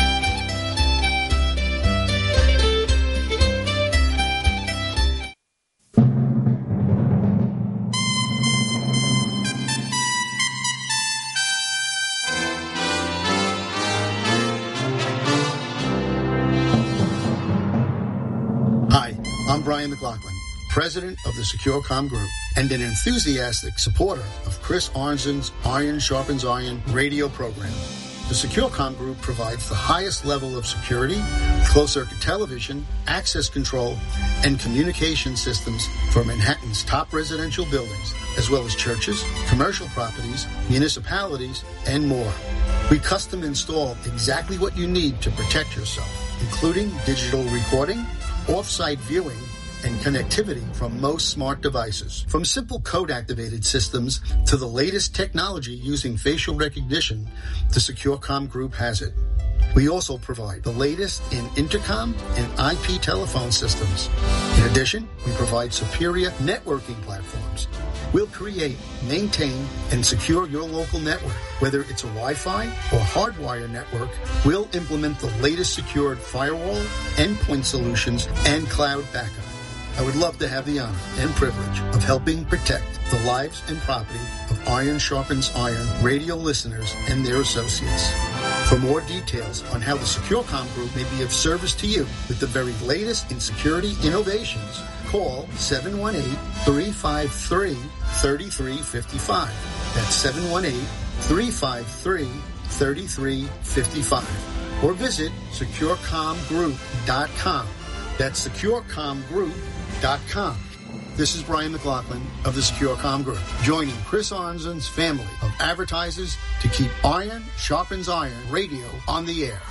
I'm Brian McLaughlin, president of the SecureCom Group and an enthusiastic supporter of Chris Arnzen's Iron Sharpens Iron radio program. The SecureCom Group provides the highest level of security, closed-circuit television, access control, and communication systems for Manhattan's top residential buildings, as well as churches, commercial properties, municipalities, and more. We custom install exactly what you need to protect yourself, including digital recording, off-site viewing, and connectivity from most smart devices. From simple code-activated systems to the latest technology using facial recognition, the SecureCom Group has it. We also provide the latest in intercom and I P telephone systems. In addition, we provide superior networking platforms. We'll create, maintain, and secure your local network. Whether it's a Wi-Fi or hardwire network, we'll implement the latest secured firewall, endpoint solutions, and cloud backup. I would love to have the honor and privilege of helping protect the lives and property of Iron Sharpens Iron radio listeners and their associates. For more details on how the SecureCom Group may be of service to you with the very latest in security innovations, call seven one eight, three five three, three three five five. That's seven one eight, three five three, three three five five. Or visit secure com group dot com. That's secure com group dot com. This is Brian McLaughlin of the SecureCom Group, joining Chris Arnzen's family of advertisers to keep Iron Sharpens Iron radio on the air.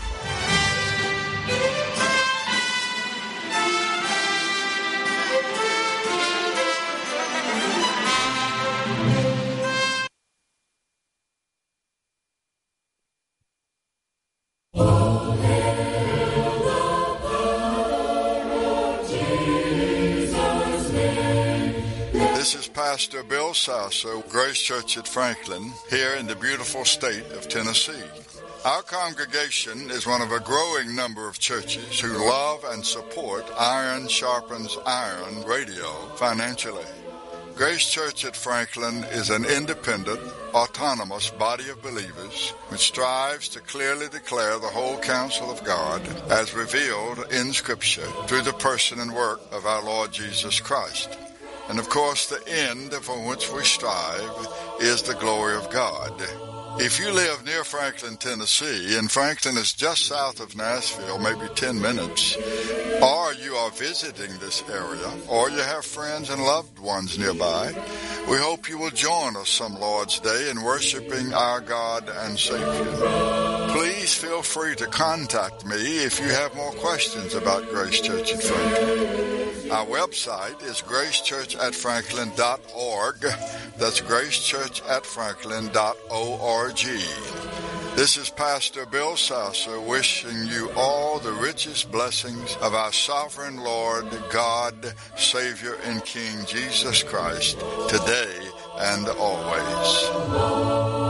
This is Pastor Bill Sasso, Grace Church at Franklin, here in the beautiful state of Tennessee. Our congregation is one of a growing number of churches who love and support Iron Sharpens Iron radio financially. Grace Church at Franklin is an independent, autonomous body of believers which strives to clearly declare the whole counsel of God as revealed in Scripture through the person and work of our Lord Jesus Christ. And of course, the end for which we strive is the glory of God. If you live near Franklin, Tennessee, and Franklin is just south of Nashville, maybe ten minutes, or you are visiting this area, or you have friends and loved ones nearby, we hope you will join us some Lord's Day in worshiping our God and Savior. Please feel free to contact me if you have more questions about Grace Church at Franklin. Our website is grace church at franklin dot org. That's grace church at franklin dot org. This is Pastor Bill Sasso wishing you all the richest blessings of our sovereign Lord, God, Savior, and King Jesus Christ, today and always.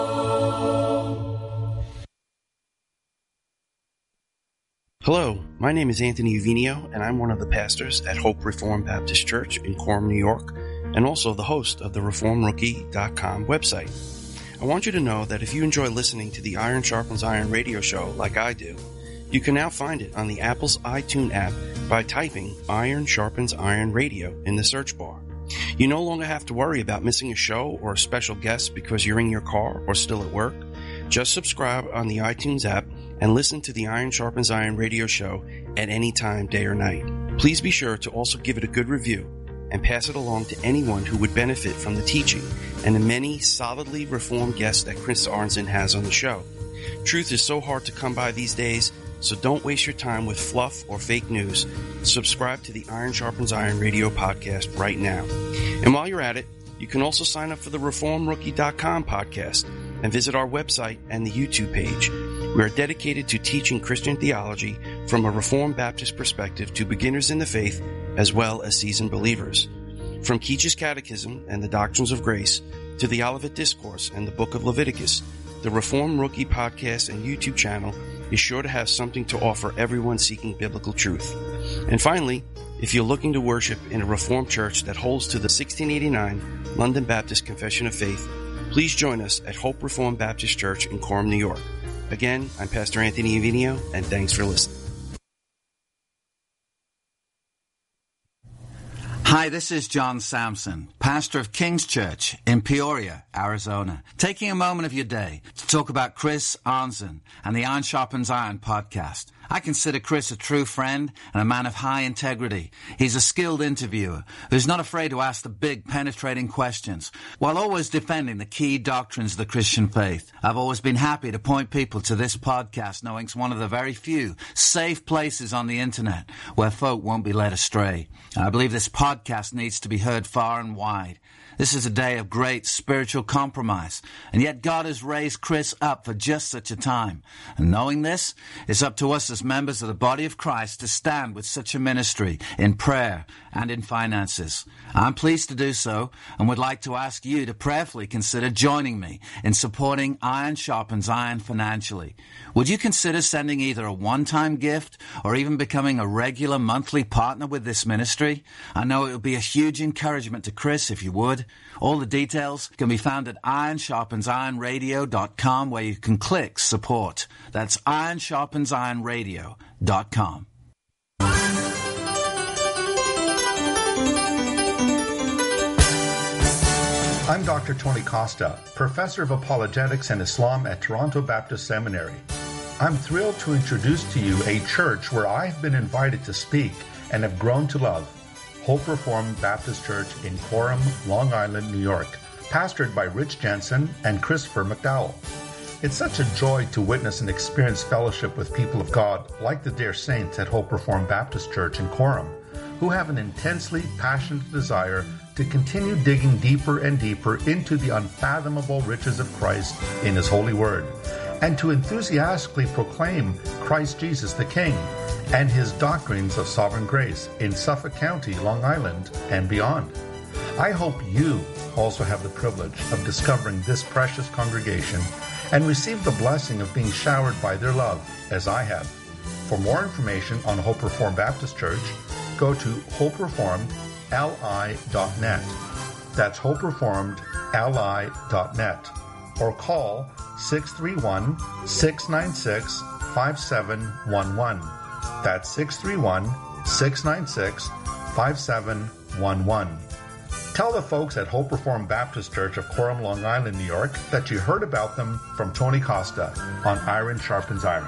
Hello, my name is Anthony Uvinio, and I'm one of the pastors at Hope Reformed Baptist Church in Coram, New York, and also the host of the reform rookie dot com website. I want you to know that if you enjoy listening to the Iron Sharpens Iron radio show like I do, you can now find it on the Apple's iTunes app by typing Iron Sharpens Iron Radio in the search bar. You no longer have to worry about missing a show or a special guest because you're in your car or still at work. Just subscribe on the iTunes app and listen to the Iron Sharpens Iron radio show at any time, day or night. Please be sure to also give it a good review and pass it along to anyone who would benefit from the teaching and the many solidly reformed guests that Chris Arnzen has on the show. Truth is so hard to come by these days, so don't waste your time with fluff or fake news. Subscribe to the Iron Sharpens Iron radio podcast right now. And while you're at it, you can also sign up for the reform rookie dot com podcast and visit our website and the YouTube page. We are dedicated to teaching Christian theology from a Reformed Baptist perspective to beginners in the faith as well as seasoned believers. From Keach's Catechism and the Doctrines of Grace to the Olivet Discourse and the Book of Leviticus, the Reform Rookie podcast and YouTube channel is sure to have something to offer everyone seeking biblical truth. And finally, if you're looking to worship in a Reformed church that holds to the sixteen eighty-nine London Baptist Confession of Faith, please join us at Hope Reformed Baptist Church in Coram, New York. Again, I'm Pastor Anthony Avinio, and thanks for listening. Hi, this is John Samson, pastor of King's Church in Peoria, Arizona, taking a moment of your day to talk about Chris Arnzen and the Iron Sharpens Iron podcast. I consider Chris a true friend and a man of high integrity. He's a skilled interviewer who's not afraid to ask the big, penetrating questions while always defending the key doctrines of the Christian faith. I've always been happy to point people to this podcast, knowing it's one of the very few safe places on the internet where folk won't be led astray. And I believe this podcast needs to be heard far and wide. This is a day of great spiritual compromise, and yet God has raised Chris up for just such a time. And knowing this, it's up to us as members of the body of Christ to stand with such a ministry in prayer and in finances. I'm pleased to do so and would like to ask you to prayerfully consider joining me in supporting Iron Sharpens Iron financially. Would you consider sending either a one-time gift or even becoming a regular monthly partner with this ministry? I know it would be a huge encouragement to Chris if you would. All the details can be found at iron sharpens iron radio dot com, where you can click support. That's iron sharpens iron radio dot com. I'm Doctor Tony Costa, Professor of Apologetics and Islam at Toronto Baptist Seminary. I'm thrilled to introduce to you a church where I've been invited to speak and have grown to love. Hope Reformed Baptist Church in Coram, Long Island, New York, pastored by Rich Jensen and Christopher McDowell. It's such a joy to witness and experience fellowship with people of God like the dear saints at Hope Reformed Baptist Church in Coram, who have an intensely passionate desire to continue digging deeper and deeper into the unfathomable riches of Christ in His holy word, and to enthusiastically proclaim Christ Jesus the King and His doctrines of sovereign grace in Suffolk County, Long Island, and beyond. I hope you also have the privilege of discovering this precious congregation and receive the blessing of being showered by their love, as I have. For more information on Hope Reformed Baptist Church, go to hope reformed l i dot net. That's hope reformed l i dot net. Or call six three one, six nine six, five seven one one. That's six three one, six nine six, five seven one one. Tell the folks at Hope Reformed Baptist Church of Coram, Long Island, New York, that you heard about them from Tony Costa on Iron Sharpens Iron.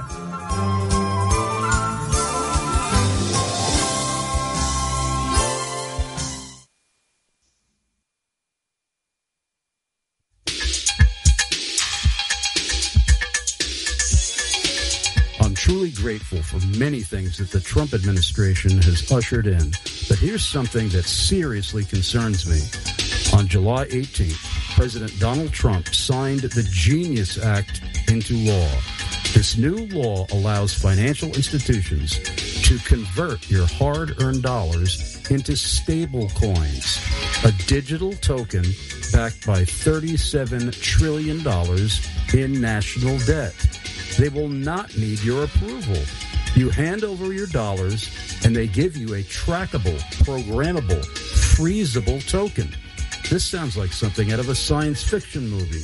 Truly grateful for many things that the Trump administration has ushered in, but here's something that seriously concerns me. On July eighteenth, President Donald Trump signed the Genius Act into law. This new law allows financial institutions to convert your hard-earned dollars into stable coins, a digital token backed by thirty-seven trillion dollars in national debt. They will not need your approval. You hand over your dollars, and they give you a trackable, programmable, freezable token. This sounds like something out of a science fiction movie.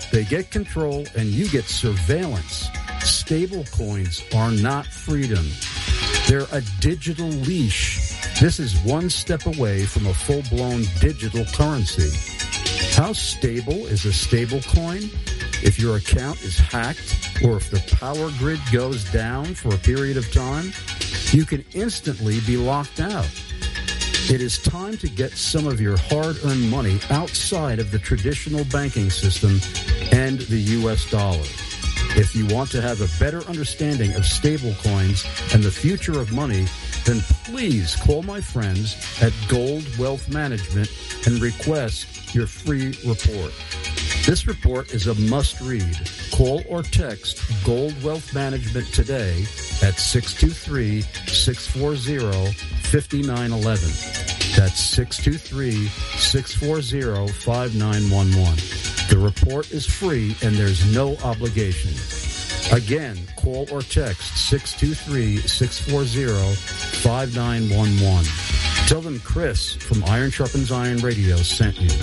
They get control and you get surveillance. Stable coins are not freedom. They're a digital leash. This is one step away from a full-blown digital currency. How stable is a stable coin? If your account is hacked or if the power grid goes down for a period of time, you can instantly be locked out. It is time to get some of your hard-earned money outside of the traditional banking system and the U S dollar. If you want to have a better understanding of stablecoins and the future of money, then please call my friends at Gold Wealth Management and request your free report. This report is a must-read. Call or text Gold Wealth Management today at six two three, six four zero, five nine one one. That's six two three, six four zero, five nine one one. The report is free and there's no obligation. Again, call or text six two three, six four zero, five nine one one. Tell them Chris from Iron Sharpens Iron Radio sent you.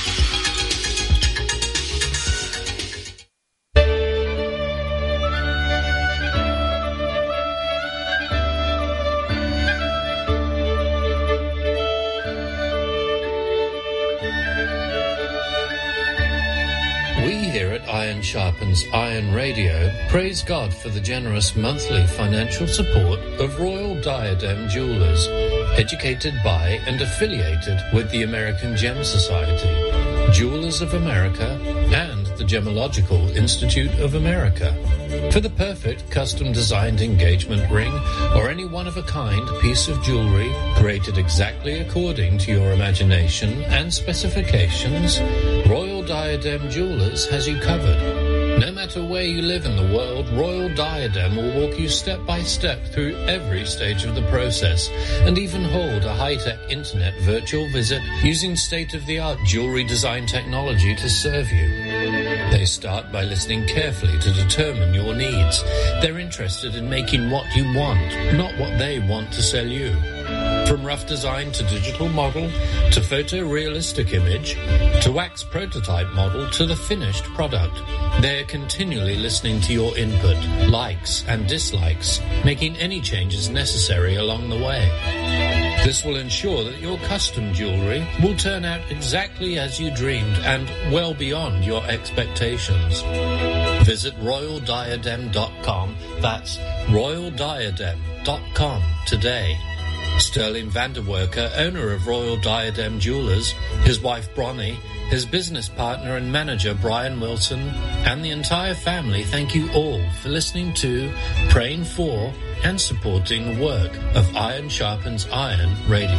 Iron Sharpens Iron Radio praise God for the generous monthly financial support of Royal Diadem Jewelers, educated by and affiliated with the American Gem Society, Jewelers of America, and the Gemological Institute of America. For the perfect custom-designed engagement ring or any one-of-a-kind piece of jewelry created exactly according to your imagination and specifications, Royal Diadem Jewelers has you covered. No matter where you live in the world, Royal Diadem will walk you step by step through every stage of the process and even hold a high-tech internet virtual visit using state-of-the-art jewelry design technology to serve you. They start by listening carefully to determine your needs. They're interested in making what you want, not what they want to sell you. From rough design to digital model, to photorealistic image, to wax prototype model, to the finished product, they're continually listening to your input, likes and dislikes, making any changes necessary along the way. This will ensure that your custom jewelry will turn out exactly as you dreamed and well beyond your expectations. Visit royal diadem dot com. That's royal diadem dot com today. Sterling Vanderwerker, owner of Royal Diadem Jewelers, his wife Bronnie, his business partner and manager Brian Wilson, and the entire family thank you all for listening to, praying for, and supporting the work of Iron Sharpens Iron Radio.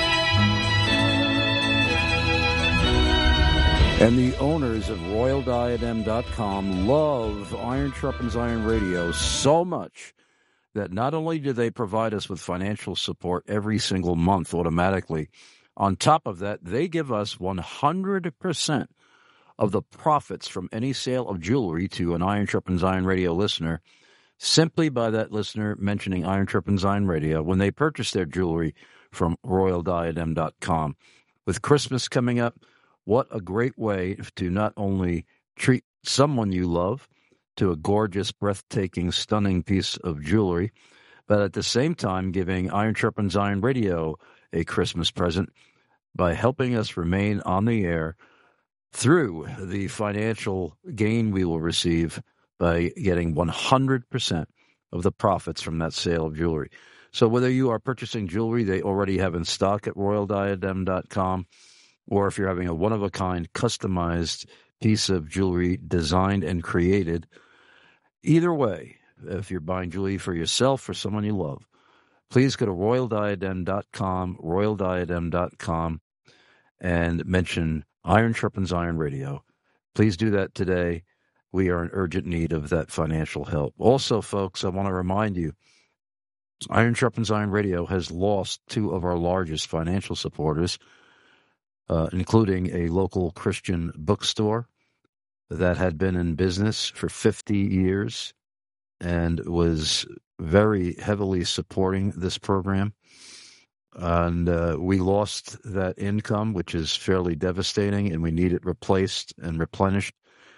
And the owners of royal diadem dot com love Iron Sharpens Iron Radio so much that not only do they provide us with financial support every single month automatically, on top of that, they give us one hundred percent of the profits from any sale of jewelry to an Iron Sharpens Iron Radio listener, simply by that listener mentioning Iron Sharpens Iron Radio when they purchase their jewelry from royal diadem dot com. With Christmas coming up, what a great way to not only treat someone you love to a gorgeous, breathtaking, stunning piece of jewelry, but at the same time giving Iron Sharpens Iron Radio a Christmas present by helping us remain on the air through the financial gain we will receive by getting one hundred percent of the profits from that sale of jewelry. So whether you are purchasing jewelry they already have in stock at royal diadem dot com, or if you're having a one-of-a-kind customized piece of jewelry designed and created, either way, if you're buying jewelry for yourself or someone you love, please go to royal diadem dot com, royal diadem dot com, and mention Iron Sharpens Iron Radio. Please do that today. We are in urgent need of that financial help. Also, folks, I want to remind you, Iron Sharpens Iron Radio has lost two of our largest financial supporters, uh, including a local Christian bookstore that had been in business for fifty years and was very heavily supporting this program. And uh, we lost that income, which is fairly devastating, and we need it replaced and replenished.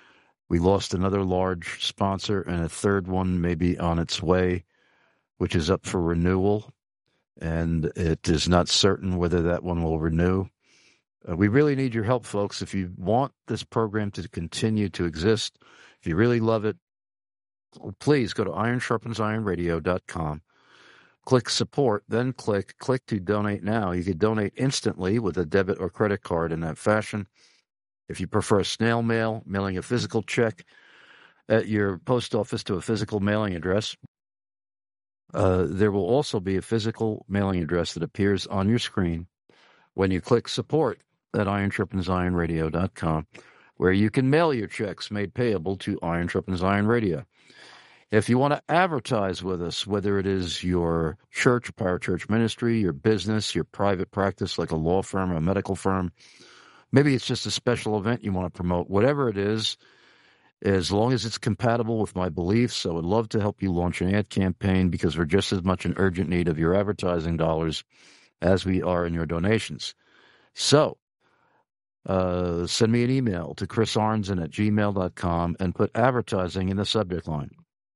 We lost another large sponsor, and a third one may be on its way, which is up for renewal, and it is not certain whether that one will renew. Uh, we really need your help, folks. If you want this program to continue to exist, if you really love it, please go to iron sharpens iron radio dot com. Click support, then click click to donate now. You can donate instantly with a debit or credit card in that fashion. If you prefer snail mail, mailing a physical check at your post office to a physical mailing address, uh, there will also be a physical mailing address that appears on your screen when you click support at iron sharpens iron radio dot com, where you can mail your checks made payable to Iron Sharpens Iron Radio. If you want to advertise with us, whether it is your church, parachurch ministry, your business, your private practice like a law firm or a medical firm, maybe it's just a special event you want to promote, whatever it is, as long as it's compatible with my beliefs, I would love to help you launch an ad campaign because we're just as much in urgent need of your advertising dollars as we are in your donations. So, uh, send me an email to chris arnzen at gmail dot com and put advertising in the subject line.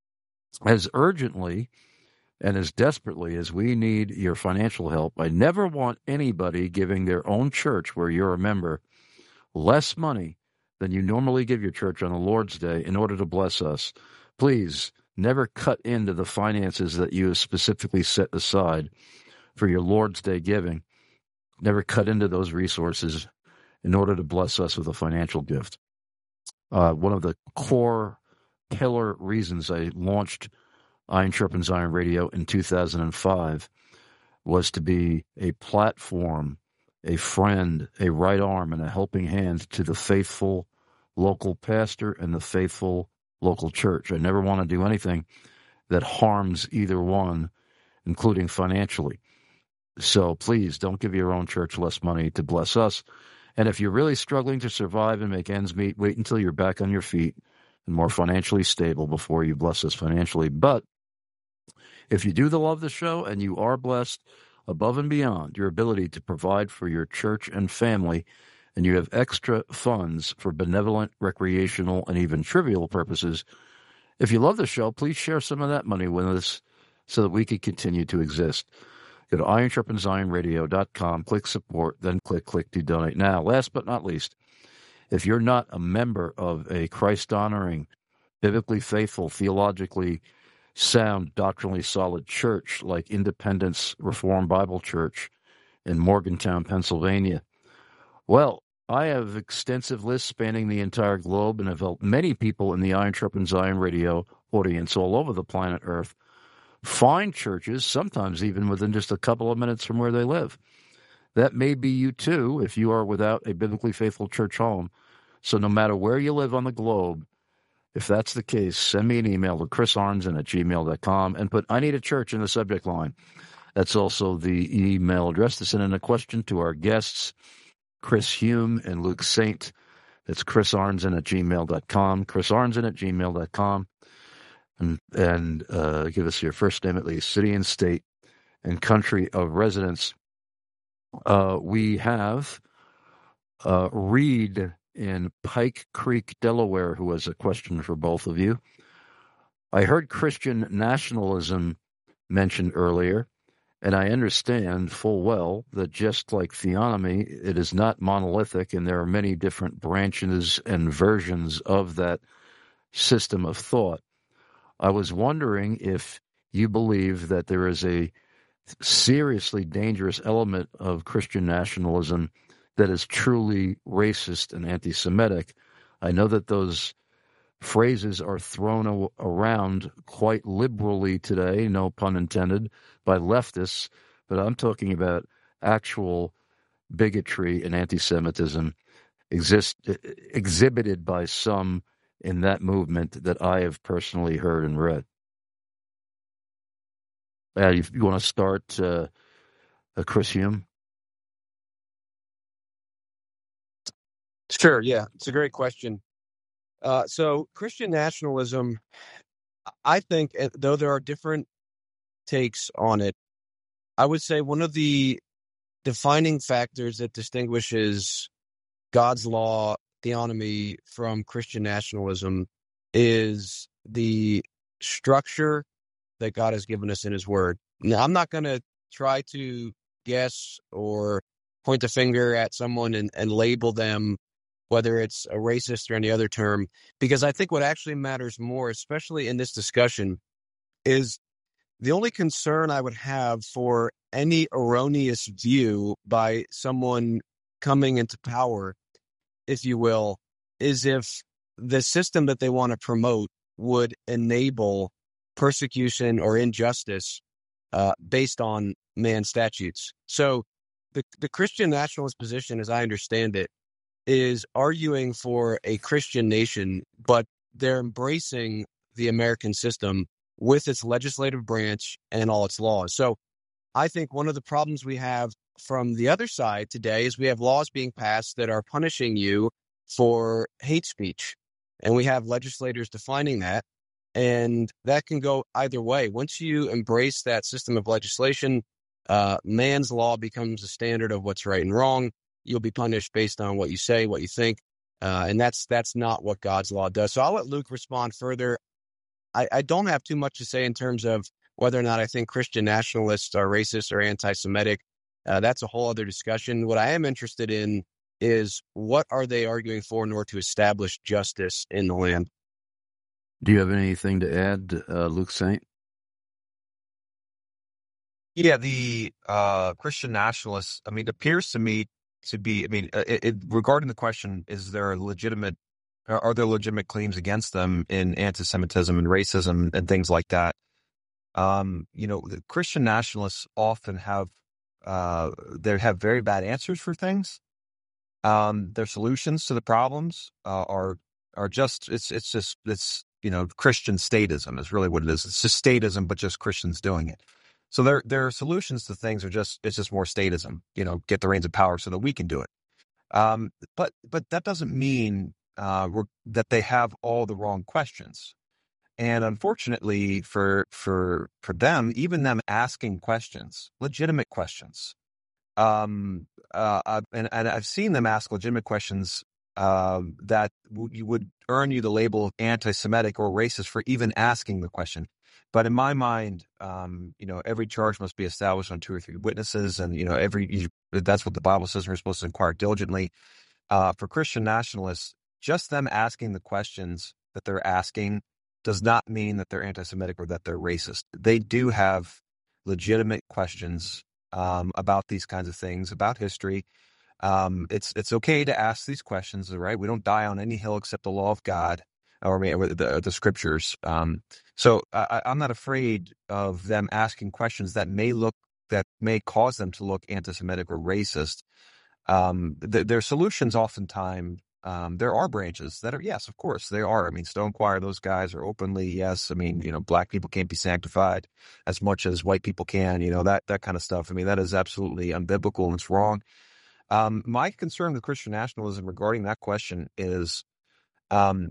As urgently and as desperately as we need your financial help, I never want anybody giving their own church where you're a member less money than you normally give your church on the Lord's Day in order to bless us. Please never cut into the finances that you have specifically set aside for your Lord's Day giving. Never cut into those resources in order to bless us with a financial gift. Uh, one of the core pillar reasons I launched Iron Sharpens Iron Radio in two thousand five was to be a platform, a friend, a right arm, and a helping hand to the faithful local pastor and the faithful local church. I never want to do anything that harms either one, including financially. So please don't give your own church less money to bless us. And if you're really struggling to survive and make ends meet, wait until you're back on your feet and more financially stable before you bless us financially. But if you do love the show and you are blessed above and beyond your ability to provide for your church and family, and you have extra funds for benevolent, recreational, and even trivial purposes, if you love the show, please share some of that money with us so that we can continue to exist. Go to iron sharpens iron radio dot com, click support, then click click to donate now. Last but not least, if you're not a member of a Christ-honoring, biblically faithful, theologically sound, doctrinally solid church like Independence Reformed Bible Church in Morgantown, Pennsylvania, well, I have extensive lists spanning the entire globe and have helped many people in the Iron Sharpens Iron Radio audience all over the planet Earth find churches, sometimes even within just a couple of minutes from where they live. That may be you too if you are without a biblically faithful church home. So no matter where you live on the globe, if that's the case, send me an email to chris arnzen at gmail dot com and put I need a church in the subject line. That's also the email address to send in a question to our guests, Chris Hume and Luke Saint. That's chris arnzen at gmail dot com, chris arnzen at gmail dot com. And, and uh, give us your first name at least, city and state, and country of residence. Uh, we have uh, Reed in Pike Creek, Delaware, who has a question for both of you. I heard Christian nationalism mentioned earlier, and I understand full well that just like theonomy, it is not monolithic, and there are many different branches and versions of that system of thought. I was wondering if you believe that there is a seriously dangerous element of Christian nationalism that is truly racist and anti-Semitic. I know that those phrases are thrown around quite liberally today, no pun intended, by leftists, but I'm talking about actual bigotry and anti-Semitism exist, exhibited by some in that movement that I have personally heard and read. Uh, you, you want to start, uh, uh, Chris Hume? Sure, yeah. It's a great question. Uh, so Christian nationalism, I think, though there are different takes on it, I would say one of the defining factors that distinguishes God's law theonomy from Christian nationalism is the structure that God has given us in his word. Now, I'm not going to try to guess or point a finger at someone and, and label them, whether it's a racist or any other term, because I think what actually matters more, especially in this discussion, is the only concern I would have for any erroneous view by someone coming into power, if you will, is if the system that they want to promote would enable persecution or injustice uh, based on man statutes. So the, the Christian nationalist position, as I understand it, is arguing for a Christian nation, but they're embracing the American system with its legislative branch and all its laws. So I think one of the problems we have from the other side today is we have laws being passed that are punishing you for hate speech. And we have legislators defining that. And that can go either way. Once you embrace that system of legislation, uh, man's law becomes a standard of what's right and wrong. You'll be punished based on what you say, what you think. Uh, and that's that's not what God's law does. So I'll let Luke respond further. I, I don't have too much to say in terms of whether or not I think Christian nationalists are racist or anti-Semitic. Uh, that's a whole other discussion. What I am interested in is what are they arguing for in order to establish justice in the land? Do you have anything to add, uh, Luke Saint? Yeah, the uh, Christian nationalists, I mean, it appears to me to be, I mean, it, it, regarding the question, is there a legitimate, are there legitimate claims against them in anti-Semitism and racism and things like that? Um, you know, the Christian nationalists often have, uh, they have very bad answers for things. Um, their solutions to the problems uh, are are just, it's it's just, it's, you know, Christian statism is really what it is. It's just statism, but just Christians doing it. So their their solutions to things are just, it's just more statism, you know, get the reins of power so that we can do it. Um, but but that doesn't mean uh, we're, that they have all the wrong questions. And unfortunately for for for them, even them asking questions, legitimate questions, um, uh, uh, and, and I've seen them ask legitimate questions uh, that w- would earn you the label of anti-Semitic or racist for even asking the question. But in my mind, um, you know, every charge must be established on two or three witnesses, and you know, every you, that's what the Bible says. We're supposed to inquire diligently. Uh, for Christian nationalists, just them asking the questions that they're asking does not mean that they're anti-Semitic or that they're racist. They do have legitimate questions um, about these kinds of things, about history. Um, it's it's okay to ask these questions, right? We don't die on any hill except the law of God or the, the scriptures. Um, so I, I'm not afraid of them asking questions that may look, that may cause them to look anti-Semitic or racist. Um, th- their solutions oftentimes, um, there are branches that are, yes, of course, they are. I mean, Stone Choir, those guys are openly, yes. I mean, you know, black people can't be sanctified as much as white people can, you know, that, that kind of stuff. I mean, that is absolutely unbiblical and it's wrong. Um, my concern with Christian nationalism regarding that question is, um,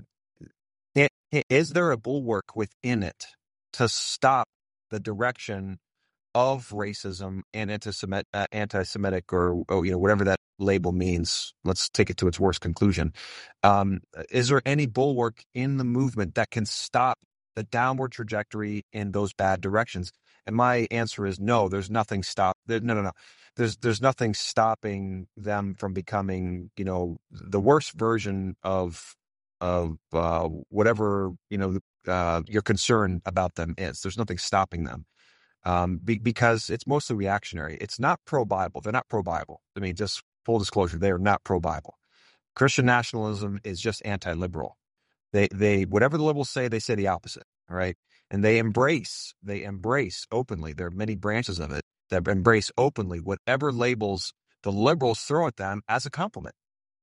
it, is there a bulwark within it to stop the direction of racism and anti-Semitic, uh, anti-Semitic or, or, you know, whatever that label means? Let's take it to its worst conclusion. Um, is there any bulwark in the movement that can stop the downward trajectory in those bad directions? And my answer is no. There's nothing stop. There, no, no, no. There's there's nothing stopping them from becoming, you know, the worst version of of uh, whatever, you know, uh, your concern about them is. There's nothing stopping them. Um, be, because it's mostly reactionary. It's not pro-Bible. They're not pro-Bible. I mean, just full disclosure, they are not pro-Bible. Christian nationalism is just anti-liberal. They, they, whatever the liberals say, they say the opposite. All right. And they embrace, they embrace openly. There are many branches of it that embrace openly whatever labels the liberals throw at them as a compliment.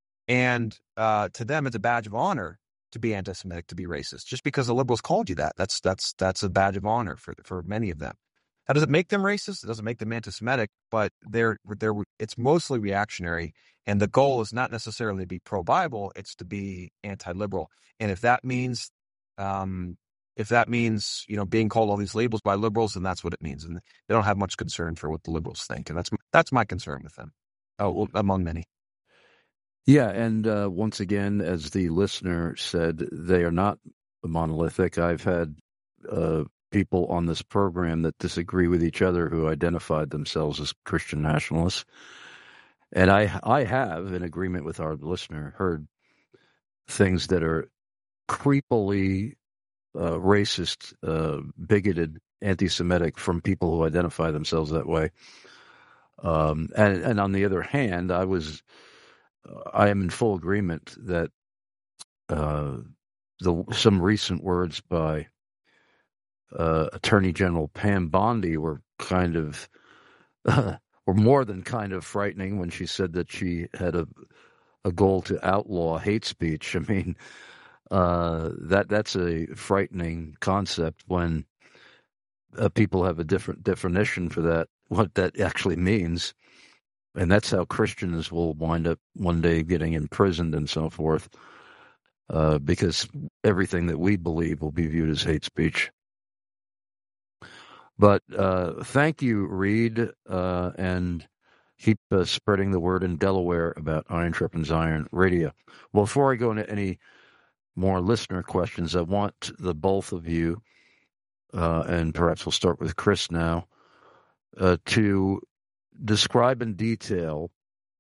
And uh, to them, it's a badge of honor to be anti-Semitic, to be racist. Just because the liberals called you that, that's that's that's a badge of honor for for many of them. How does it make them racist? It doesn't make them anti-Semitic, but they're they're it's mostly reactionary. And the goal is not necessarily to be pro-Bible; it's to be anti-liberal. And if that means, um, if that means you know being called all these labels by liberals, then that's what it means. And they don't have much concern for what the liberals think, and that's that's my concern with them, oh, well, among many. Yeah, and uh, once again, as the listener said, they are not monolithic. I've had uh, people on this program that disagree with each other who identified themselves as Christian nationalists. And I, I have, in agreement with our listener, heard things that are creepily uh, racist, uh, bigoted, anti-Semitic from people who identify themselves that way. Um, and, and on the other hand, I was, I am in full agreement that uh, the some recent words by uh, Attorney General Pam Bondi were kind of, uh, were more than kind of frightening when she said that she had a a goal to outlaw hate speech. I mean, uh, that that's a frightening concept when uh, people have a different definition for that, what that actually means. And that's how Christians will wind up one day getting imprisoned and so forth, uh, because everything that we believe will be viewed as hate speech. But uh, thank you, Reed, uh, and keep uh, spreading the word in Delaware about Iron Sharpens Iron Radio. Well, before I go into any more listener questions, I want the both of you, uh, and perhaps we'll start with Chris now, uh, to describe in detail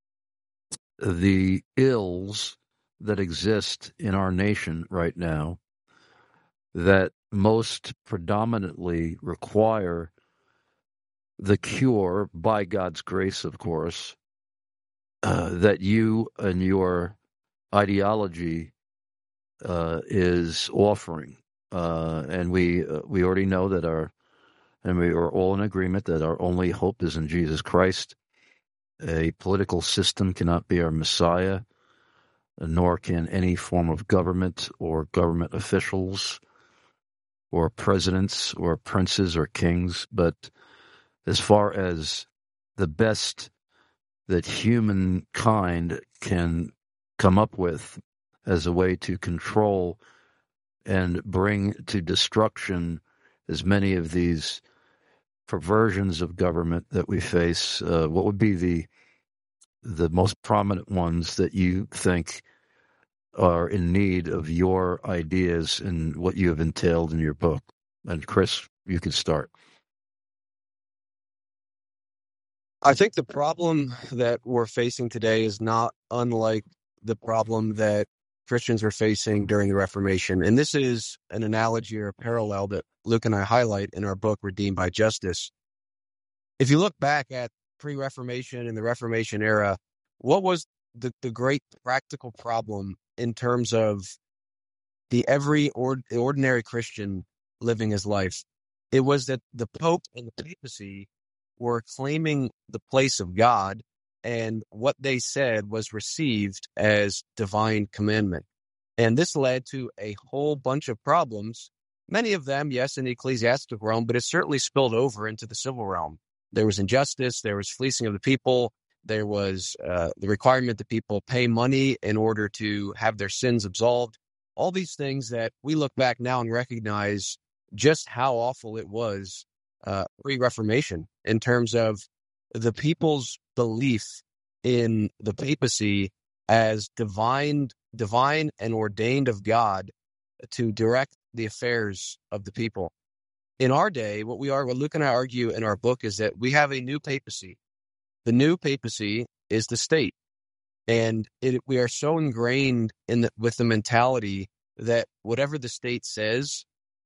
the ills that exist in our nation right now that most predominantly require the cure, by God's grace, of course, uh, that you and your ideology uh, is offering. Uh, and we uh, we already know that our, and we are all in agreement that our only hope is in Jesus Christ. A political system cannot be our Messiah, nor can any form of government or government officials or presidents or princes or kings. But as far as the best that humankind can come up with as a way to control and bring to destruction as many of these perversions of government that we face, uh, what would be the the most prominent ones that you think are in need of your ideas and what you have entailed in your book? And Chris, you can start. I think the problem that we're facing today is not unlike the problem that Christians were facing during the Reformation. And this is an analogy or a parallel that Luke and I highlight in our book, Redeemed by Justice. If you look back at pre-Reformation and the Reformation era, what was the, the great practical problem in terms of the every ord, ordinary Christian living his life? It was that the Pope and the papacy were claiming the place of God, and what they said was received as divine commandment. And this led to a whole bunch of problems, many of them, yes, in the ecclesiastical realm, but it certainly spilled over into the civil realm. There was injustice, there was fleecing of the people, there was uh, the requirement that people pay money in order to have their sins absolved. All these things that we look back now and recognize just how awful it was uh, pre-Reformation in terms of the people's belief in the papacy as divine, divine and ordained of God to direct the affairs of the people. In our day, what we are, what Luke and I argue in our book is that we have a new papacy. The new papacy is the state. And it, we are so ingrained in the, with the mentality that whatever the state says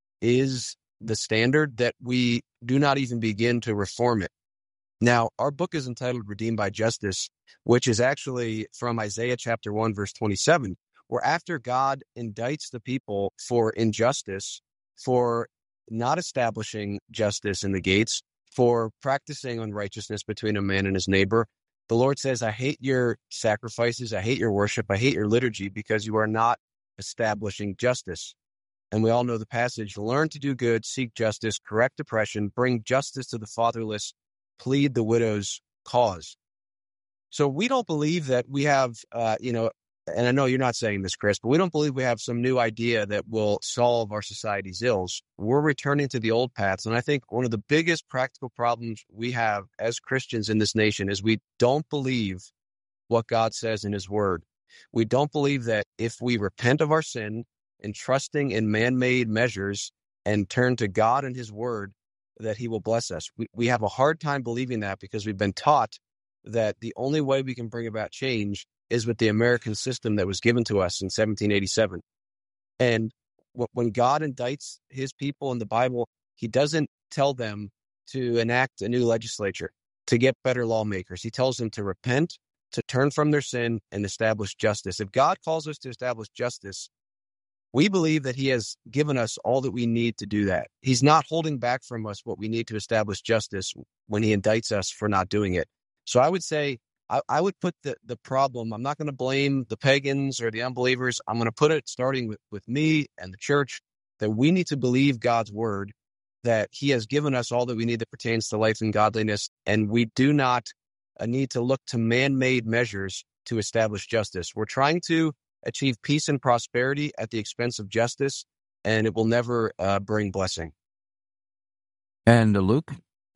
is the standard that we do not even begin to reform it. Now, our book is entitled Redeemed by Justice, which is actually from Isaiah chapter one, verse twenty-seven, where after God indicts the people for injustice, for not establishing justice in the gates, for practicing unrighteousness between a man and his neighbor, the Lord says, I hate your sacrifices, I hate your worship, I hate your liturgy, because you are not establishing justice. And we all know the passage, learn to do good, seek justice, correct oppression, bring justice to the fatherless, plead the widow's cause. So we don't believe that we have, uh, you know, and I know you're not saying this, Chris, but we don't believe we have some new idea that will solve our society's ills. We're returning to the old paths. And I think one of the biggest practical problems we have as Christians in this nation is we don't believe what God says in his word. We don't believe that if we repent of our sin and trusting in man-made measures and turn to God and his word, that he will bless us. We, we have a hard time believing that because we've been taught that the only way we can bring about change is with the American system that was given to us in seventeen eighty-seven. And w- when God indicts his people in the Bible, he doesn't tell them to enact a new legislature, to get better lawmakers. He tells them to repent, to turn from their sin, and establish justice. If God calls us to establish justice, we believe that he has given us all that we need to do that. He's not holding back from us what we need to establish justice when he indicts us for not doing it. So I would say, I, I would put the, the problem, I'm not going to blame the pagans or the unbelievers. I'm going to put it starting with, with me and the church, that we need to believe God's word, that he has given us all that we need that pertains to life and godliness. And we do not uh, need to look to man-made measures to establish justice. We're trying to achieve peace and prosperity at the expense of justice, and it will never uh, bring blessing. And uh, Luke?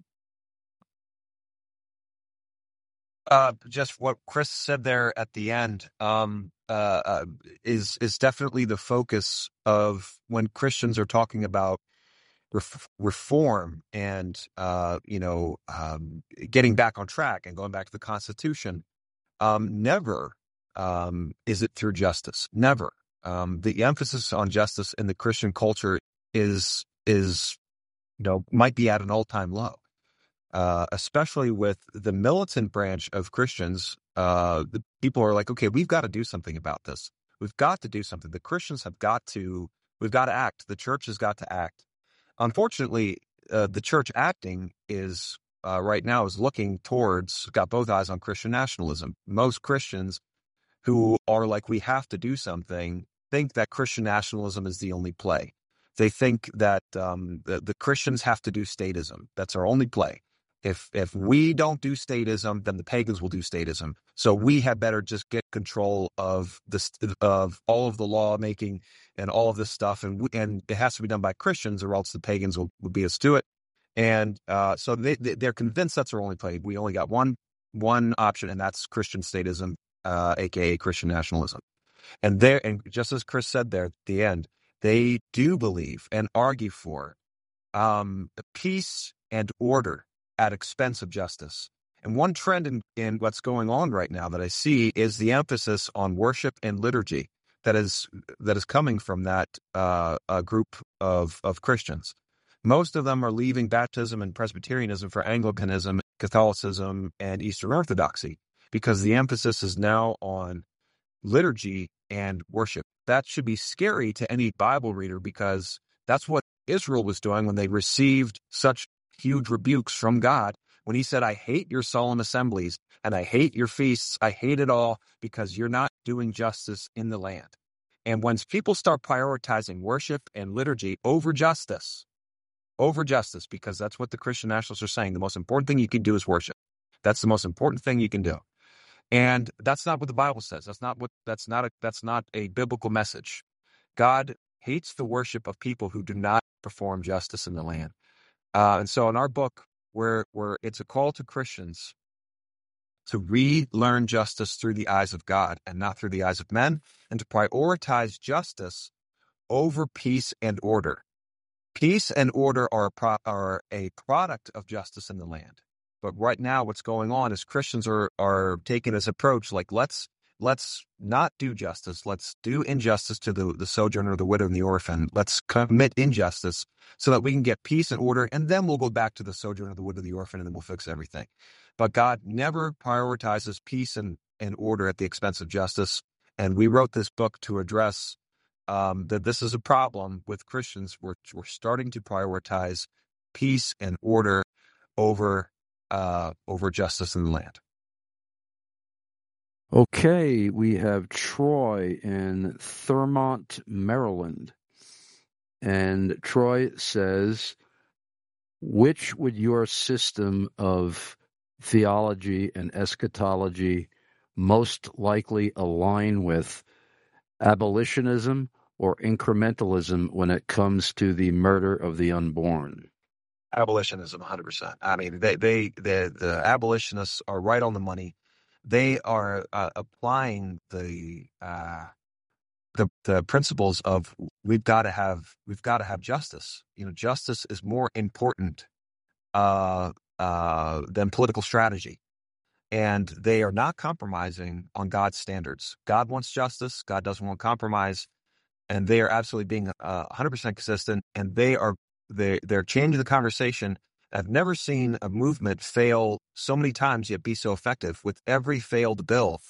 Uh, just what Chris said there at the end um, uh, uh, is is definitely the focus of when Christians are talking about ref- reform and uh, you know um, getting back on track and going back to the Constitution. Um, never um, is it through justice. Never. Um, the emphasis on justice in the Christian culture is is you know might be at an all time low. Uh, especially with the militant branch of Christians, uh, the people are like, okay, we've got to do something about this. We've got to do something. The Christians have got to, we've got to act. The church has got to act. Unfortunately, uh, the church acting is, uh, right now is looking towards, got both eyes on Christian nationalism. Most Christians who are like, we have to do something, think that Christian nationalism is the only play. They think that um, the, the Christians have to do statism. That's our only play. If if we don't do statism, then the pagans will do statism. So we had better just get control of this of all of the lawmaking and all of this stuff, and we, and it has to be done by Christians, or else the pagans will, will beat us to it. And uh, so they, they they're convinced that's our only play. We only got one one option, and that's Christian statism, uh, aka Christian nationalism. And there, and just as Chris said there at the end, they do believe and argue for um, peace and order at expense of justice. And one trend in, in what's going on right now that I see is the emphasis on worship and liturgy that is that is coming from that uh, a group of, of Christians. Most of them are leaving baptism and Presbyterianism for Anglicanism, Catholicism, and Eastern Orthodoxy, because the emphasis is now on liturgy and worship. That should be scary to any Bible reader, because that's what Israel was doing when they received such huge rebukes from God, when he said, I hate your solemn assemblies and I hate your feasts. I hate it all because you're not doing justice in the land. And when people start prioritizing worship and liturgy over justice, over justice, because that's what the Christian nationalists are saying, the most important thing you can do is worship. That's the most important thing you can do. And that's not what the Bible says. That's not what, that's not a, that's not a biblical message. God hates the worship of people who do not perform justice in the land. Uh, and so in our book, where where it's a call to Christians to relearn justice through the eyes of God and not through the eyes of men, and to prioritize justice over peace and order. Peace and order are a, pro- are a product of justice in the land. But right now what's going on is Christians are are taking this approach like, let's let's not do justice. Let's do injustice to the, the sojourner, the widow, and the orphan. Let's commit injustice so that we can get peace and order, and then we'll go back to the sojourner, the widow, the orphan, and then we'll fix everything. But God never prioritizes peace and, and order at the expense of justice. And we wrote this book to address um, that this is a problem with Christians. We're, we're starting to prioritize peace and order over uh, over justice in the land. Okay, we have Troy in Thurmont, Maryland. And Troy says, which would your system of theology and eschatology most likely align with, abolitionism or incrementalism when it comes to the murder of the unborn? Abolitionism, one hundred percent. I mean, they, they, the, the abolitionists are right on the money. they are uh, applying the uh, the the principles of we've got to have we've got to have justice. You know, justice is more important uh, uh, than political strategy, and they are not compromising on God's standards. God wants justice. God doesn't want compromise, and they are absolutely being uh, one hundred percent consistent. And they are they they're changing the conversation. I've never seen a movement fail so many times yet be so effective. With every failed bill,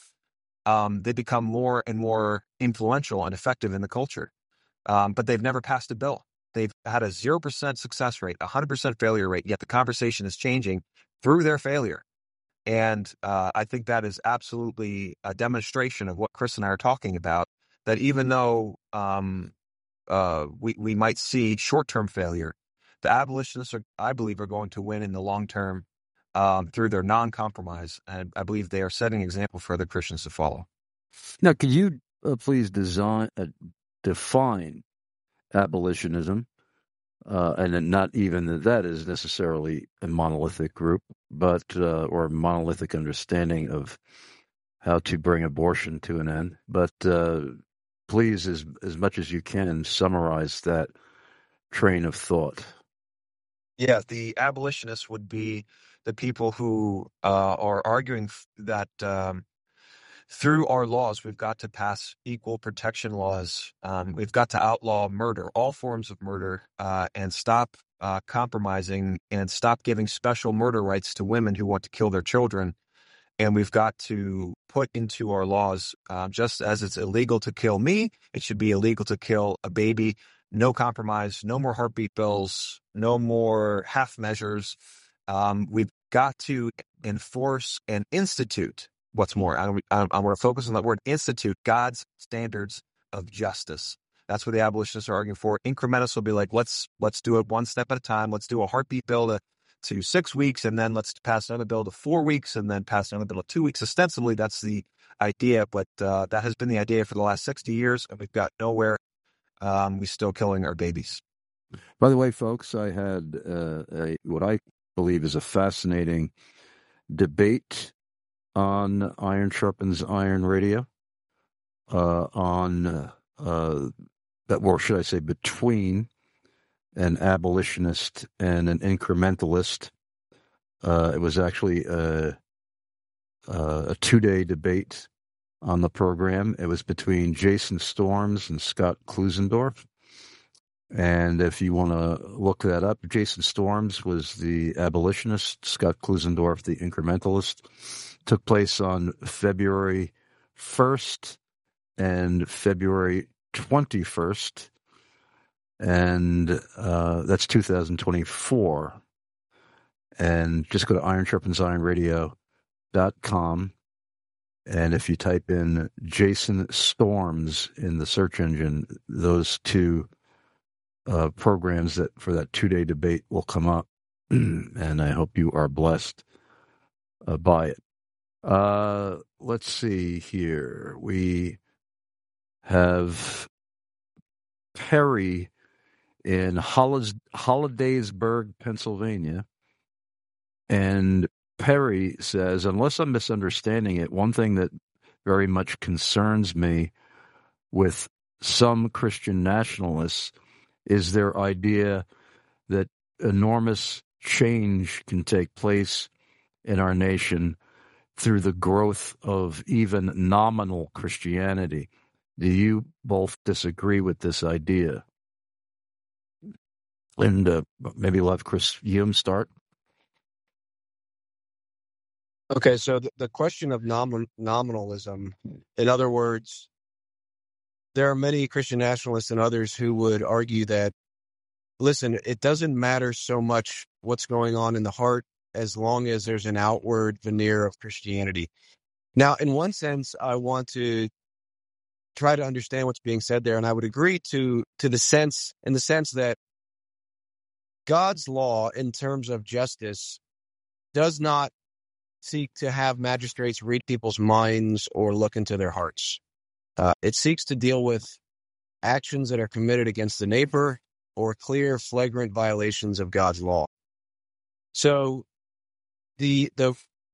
um, they become more and more influential and effective in the culture. Um, but they've never passed a bill. They've had a zero percent success rate, a one hundred percent failure rate, yet the conversation is changing through their failure. And uh, I think that is absolutely a demonstration of what Chris and I are talking about, that even though um, uh, we, we might see short-term failure, the abolitionists, are, I believe, are going to win in the long term um, through their non-compromise. And I believe they are setting an example for other Christians to follow. Now, could you uh, please design, uh, define abolitionism? Uh, and then not even that that is necessarily a monolithic group, but uh, or a monolithic understanding of how to bring abortion to an end. But uh, please, as as much as you can, summarize that train of thought. Yeah, the abolitionists would be the people who uh, are arguing f- that um, through our laws, we've got to pass equal protection laws. Um, we've got to outlaw murder, all forms of murder, uh, and stop uh, compromising and stop giving special murder rights to women who want to kill their children. And we've got to put into our laws, uh, just as it's illegal to kill me, it should be illegal to kill a baby. No compromise, no more heartbeat bills, no more half measures. Um, we've got to enforce and institute. What's more, I, I, I want to focus on that word institute, God's standards of justice. That's what the abolitionists are arguing for. Incrementalists will be like, let's let's do it one step at a time. Let's do a heartbeat bill to, to six weeks, and then let's pass another bill to four weeks, and then pass another bill to two weeks. Ostensibly, that's the idea, but uh, that has been the idea for the last sixty years, and we've got nowhere. Um, we're still killing our babies. By the way, folks, I had uh, a, what I believe is a fascinating debate on Iron Sharpens Iron Radio, uh, on, uh, uh, that, or should I say, between an abolitionist and an incrementalist. Uh, it was actually a, a two-day debate on the program. It was between Jason Storms and Scott Klusendorf. And if you want to look that up, Jason Storms was the abolitionist, Scott Klusendorf, the incrementalist. Took place on February first and February twenty-first. And uh, that's two thousand twenty-four. And just go to iron sharpens iron radio dot com. And if you type in Jason Storms in the search engine, those two uh, programs that for that two-day debate will come up. And I hope you are blessed uh, by it. Uh, let's see here. We have Perry in Hollis- Hollidaysburg, Pennsylvania. And Perry says, unless I'm misunderstanding it, one thing that very much concerns me with some Christian nationalists is their idea that enormous change can take place in our nation through the growth of even nominal Christianity. Do you both disagree with this idea? And uh, maybe we'll have Chris Hume start. Okay, so the, the question of nom- nominalism, in other words, there are many Christian nationalists and others who would argue that, listen, it doesn't matter so much what's going on in the heart as long as there's an outward veneer of Christianity. Now, in one sense, I want to try to understand what's being said there, and I would agree to to the sense, in the sense that God's law, in terms of justice, does not seek to have magistrates read people's minds or look into their hearts. Uh, it seeks to deal with actions that are committed against the neighbor or clear, flagrant violations of God's law. So the the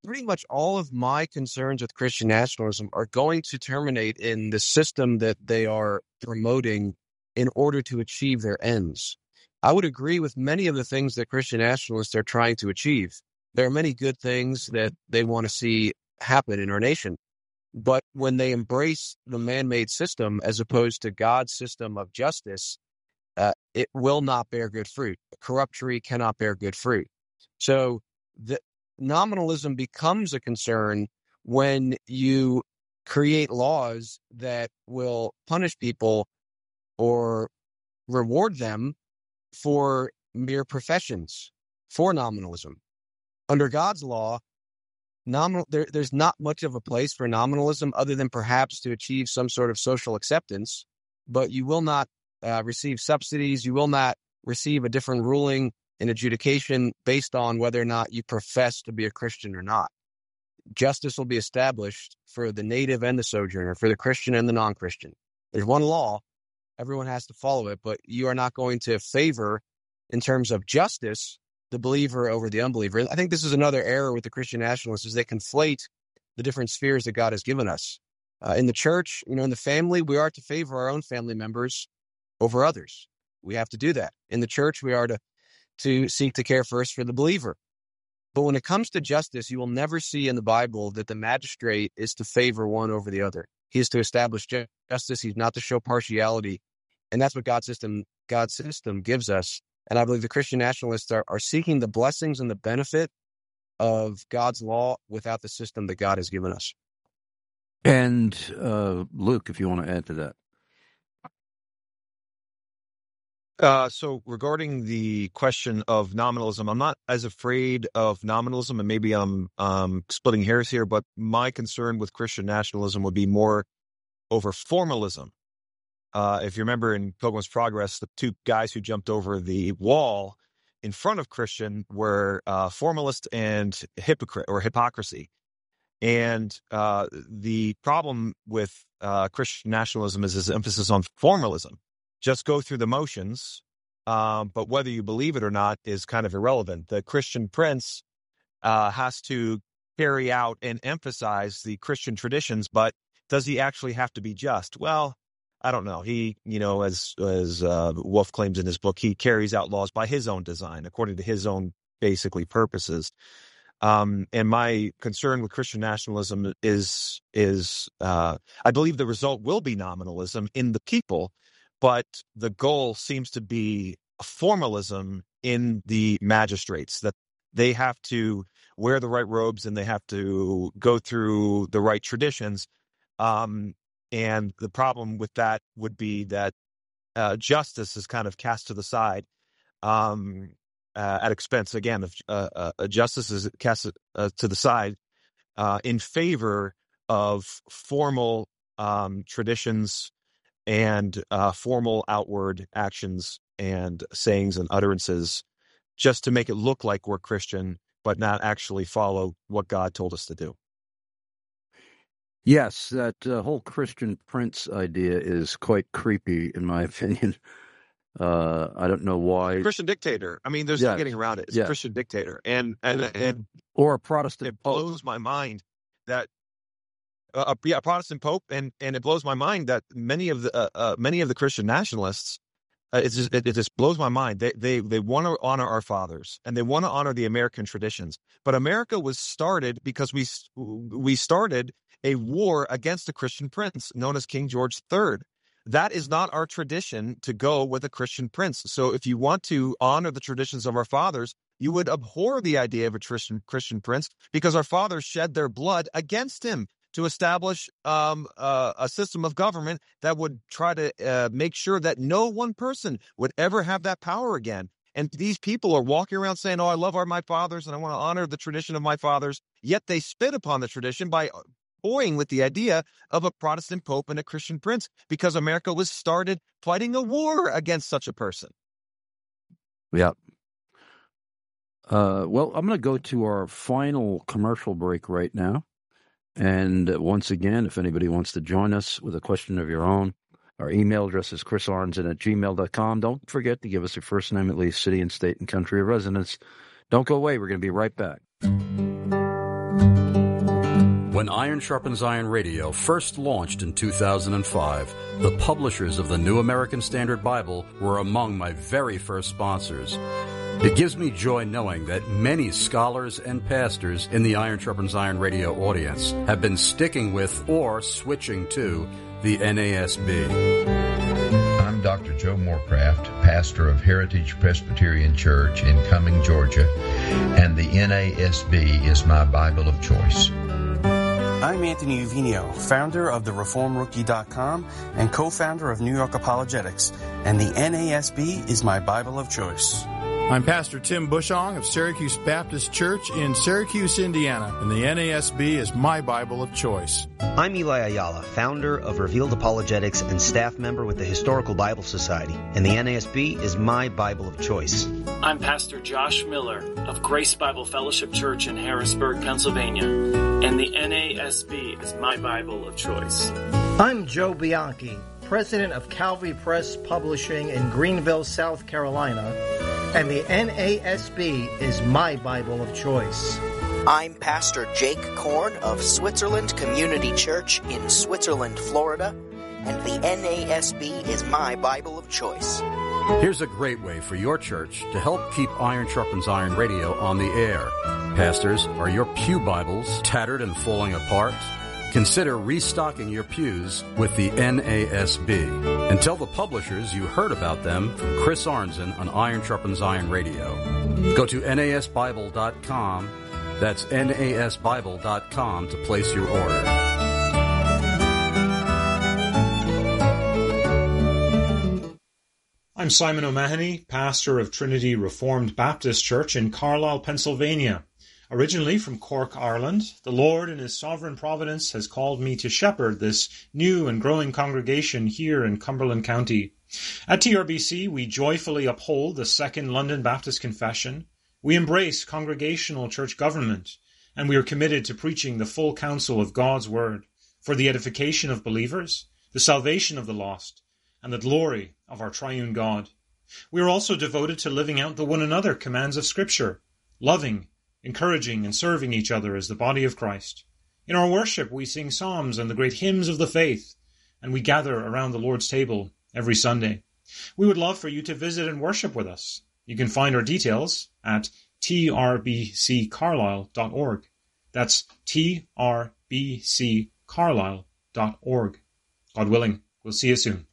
pretty much all of my concerns with Christian nationalism are going to terminate in the system that they are promoting in order to achieve their ends. I would agree with many of the things that Christian nationalists are trying to achieve. There are many good things that they want to see happen in our nation. But when they embrace the man-made system as opposed to God's system of justice, uh, it will not bear good fruit. A corrupt tree cannot bear good fruit. So the nominalism becomes a concern when you create laws that will punish people or reward them for mere professions, for nominalism. Under God's law, nominal there, there's not much of a place for nominalism other than perhaps to achieve some sort of social acceptance, but you will not uh, receive subsidies. You will not receive a different ruling in adjudication based on whether or not you profess to be a Christian or not. Justice will be established for the native and the sojourner, for the Christian and the non-Christian. There's one law. Everyone has to follow it, but you are not going to favor, in terms of justice, the believer over the unbeliever. I think this is another error with the Christian nationalists, is they conflate the different spheres that God has given us. Uh, in the church, you know, in the family, we are to favor our own family members over others. We have to do that. In the church, we are to, to seek to care first for the believer. But when it comes to justice, you will never see in the Bible that the magistrate is to favor one over the other. He is to establish justice. He's not to show partiality. And that's what God's system, God's system gives us. And I believe the Christian nationalists are, are seeking the blessings and the benefit of God's law without the system that God has given us. And uh, Luke, if you want to add to that. Uh, so regarding the question of nominalism, I'm not as afraid of nominalism, and maybe I'm um, splitting hairs here, but my concern with Christian nationalism would be more over formalism. Uh, if you remember in Pilgrim's Progress, the two guys who jumped over the wall in front of Christian were uh, formalist and hypocrite or hypocrisy. And uh, the problem with uh, Christian nationalism is his emphasis on formalism. Just go through the motions, um, but whether you believe it or not is kind of irrelevant. The Christian prince uh, has to carry out and emphasize the Christian traditions, but does he actually have to be just? Well, I don't know. He, you know, as as uh, Wolf claims in his book, he carries out laws by his own design, according to his own basically purposes. Um, and my concern with Christian nationalism is is uh, I believe the result will be nominalism in the people. But the goal seems to be formalism in the magistrates, that they have to wear the right robes and they have to go through the right traditions. Um, and the problem with that would be that uh, justice is kind of cast to the side um, uh, at expense, again, of uh, uh, justice is cast uh, to the side uh, in favor of formal um, traditions and uh, formal outward actions and sayings and utterances, just to make it look like we're Christian, but not actually follow what God told us to do. Yes, that uh, whole Christian prince idea is quite creepy, in my opinion. Uh, I don't know why. Christian dictator. I mean, there's yes. no getting around it. It's yes. a Christian dictator. And, and, and, or a Protestant it pope. blows my mind that Uh, yeah, a Protestant pope, and, and it blows my mind that many of the uh, uh, many of the Christian nationalists, uh, it's just, it, it just blows my mind. They they they want to honor our fathers and they want to honor the American traditions. But America was started because we we started a war against a Christian prince known as King George the Third. That is not our tradition to go with a Christian prince. So if you want to honor the traditions of our fathers, you would abhor the idea of a Christian Christian prince, because our fathers shed their blood against him to establish um, uh, a system of government that would try to uh, make sure that no one person would ever have that power again. And these people are walking around saying, oh, I love our, my fathers and I want to honor the tradition of my fathers. Yet they spit upon the tradition by toying with the idea of a Protestant pope and a Christian prince, because America was started fighting a war against such a person. Yeah. Uh, well, I'm going to go to our final commercial break right now. And once again, if anybody wants to join us with a question of your own, our email address is chris arnzen at gmail dot com. Don't forget to give us your first name, at least city and state and country of residence. Don't go away. We're going to be right back. When Iron Sharpens Iron Radio first launched in two thousand five, the publishers of the New American Standard Bible were among my very first sponsors. It gives me joy knowing that many scholars and pastors in the Iron Sharpens Iron Radio audience have been sticking with or switching to the N A S B. I'm Doctor Joe Morecraft, pastor of Heritage Presbyterian Church in Cumming, Georgia, and the N A S B is my Bible of choice. I'm Anthony Uvino, founder of the reform rookie dot com and co-founder of New York Apologetics, and the N A S B is my Bible of choice. I'm Pastor Tim Bushong of Syracuse Baptist Church in Syracuse, Indiana, and the N A S B is my Bible of choice. I'm Eli Ayala, founder of Revealed Apologetics and staff member with the Historical Bible Society, and the N A S B is my Bible of choice. I'm Pastor Josh Miller of Grace Bible Fellowship Church in Harrisburg, Pennsylvania, and the N A S B is my Bible of choice. I'm Joe Bianchi, president of Calvary Press Publishing in Greenville, South Carolina, and the N A S B is my Bible of choice. I'm Pastor Jake Korn of Switzerland Community Church in Switzerland, Florida, and the N A S B is my Bible of choice. Here's a great way for your church to help keep Iron Sharpens Iron Radio on the air. Pastors, are your pew Bibles tattered and falling apart? Consider restocking your pews with the N A S B. And tell the publishers you heard about them from Chris Arnzen on Iron Sharpens Iron Radio. Go to N A S Bible dot com. That's N A S Bible dot com to place your order. I'm Simon O'Mahony, pastor of Trinity Reformed Baptist Church in Carlisle, Pennsylvania. Originally from Cork, Ireland, the Lord in His sovereign providence has called me to shepherd this new and growing congregation here in Cumberland County. At T R B C, we joyfully uphold the Second London Baptist Confession. We embrace congregational church government, and we are committed to preaching the full counsel of God's Word for the edification of believers, the salvation of the lost, and the glory of our triune God. We are also devoted to living out the one another commands of Scripture, loving, encouraging, and serving each other as the body of Christ. In our worship, we sing psalms and the great hymns of the faith, and we gather around the Lord's table every Sunday. We would love for you to visit and worship with us. You can find our details at T R B C carlisle dot org. That's T R B C carlisle dot org. God willing, we'll see you soon.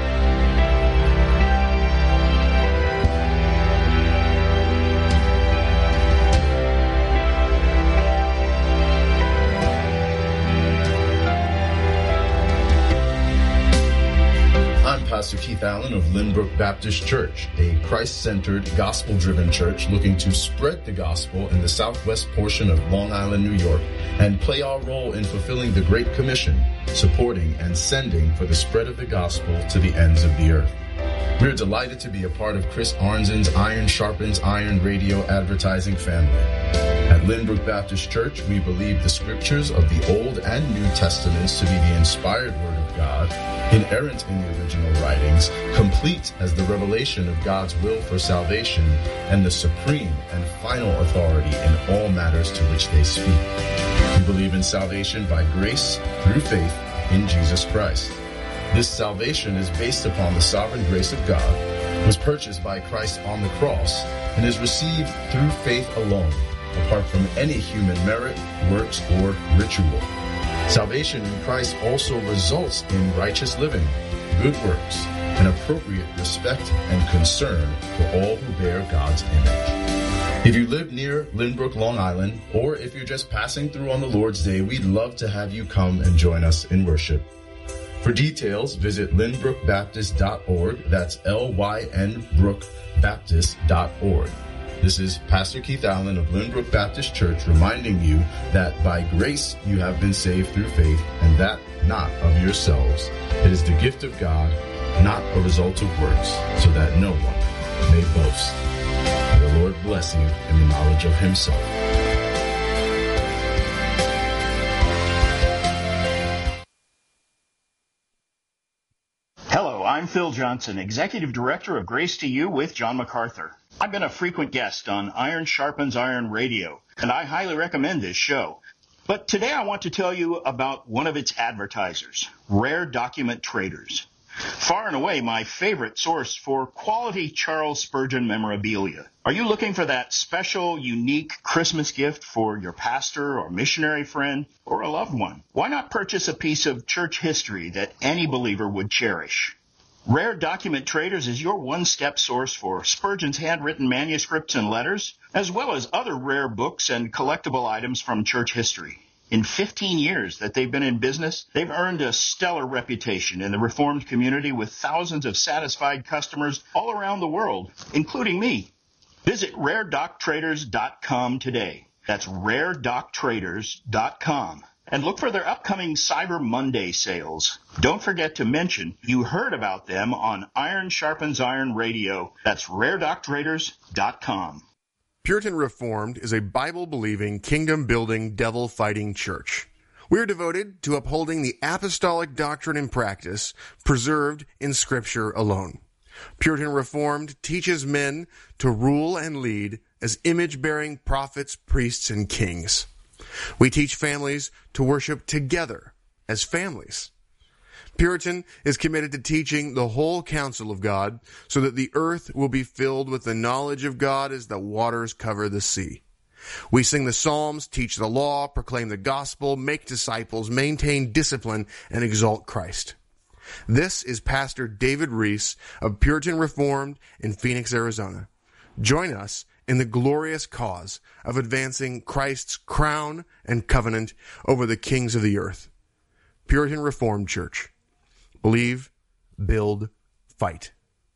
Pastor Keith Allen of Lynbrook Baptist Church, a Christ-centered, gospel-driven church looking to spread the gospel in the southwest portion of Long Island, New York, and play our role in fulfilling the Great Commission, supporting and sending for the spread of the gospel to the ends of the earth. We're delighted to be a part of Chris Arnzen's Iron Sharpens Iron radio advertising family. At Lynbrook Baptist Church, we believe the scriptures of the Old and New Testaments to be the inspired Word of God, inerrant in the original writings, complete as the revelation of God's will for salvation, and the supreme and final authority in all matters to which they speak. We believe in salvation by grace through faith in Jesus Christ. This salvation is based upon the sovereign grace of God, was purchased by Christ on the cross, and is received through faith alone, apart from any human merit, works, or ritual. Salvation in Christ also results in righteous living, good works, and appropriate respect and concern for all who bear God's image. If you live near Lynbrook, Long Island, or if you're just passing through on the Lord's Day, we'd love to have you come and join us in worship. For details, visit lynbrook baptist dot org. That's L Y N brook baptist dot org. This is Pastor Keith Allen of Lynbrook Baptist Church reminding you that by grace you have been saved through faith, and that not of yourselves. It is the gift of God, not a result of works, so that no one may boast. May the Lord bless you in the knowledge of Himself. Hello, I'm Phil Johnson, Executive Director of Grace to You with John MacArthur. I've been a frequent guest on Iron Sharpens Iron Radio, and I highly recommend this show. But today I want to tell you about one of its advertisers, Rare Document Traders. Far and away my favorite source for quality Charles Spurgeon memorabilia. Are you looking for that special, unique Christmas gift for your pastor or missionary friend or a loved one? Why not purchase a piece of church history that any believer would cherish? Rare Document Traders is your one-step source for Spurgeon's handwritten manuscripts and letters, as well as other rare books and collectible items from church history. In fifteen years that they've been in business, they've earned a stellar reputation in the Reformed community with thousands of satisfied customers all around the world, including me. Visit rare doc traders dot com today. That's rare doc traders dot com. And look for their upcoming Cyber Monday sales. Don't forget to mention you heard about them on Iron Sharpens Iron Radio. That's rare doc traders dot com. Puritan Reformed is a Bible-believing, kingdom-building, devil-fighting church. We are devoted to upholding the apostolic doctrine and practice preserved in Scripture alone. Puritan Reformed teaches men to rule and lead as image-bearing prophets, priests, and kings. We teach families to worship together as families. Puritan is committed to teaching the whole counsel of God so that the earth will be filled with the knowledge of God as the waters cover the sea. We sing the Psalms, teach the law, proclaim the gospel, make disciples, maintain discipline, and exalt Christ. This is Pastor David Reese of Puritan Reformed in Phoenix, Arizona. Join us in the glorious cause of advancing Christ's crown and covenant over the kings of the earth. Puritan Reformed Church. Believe, build, fight.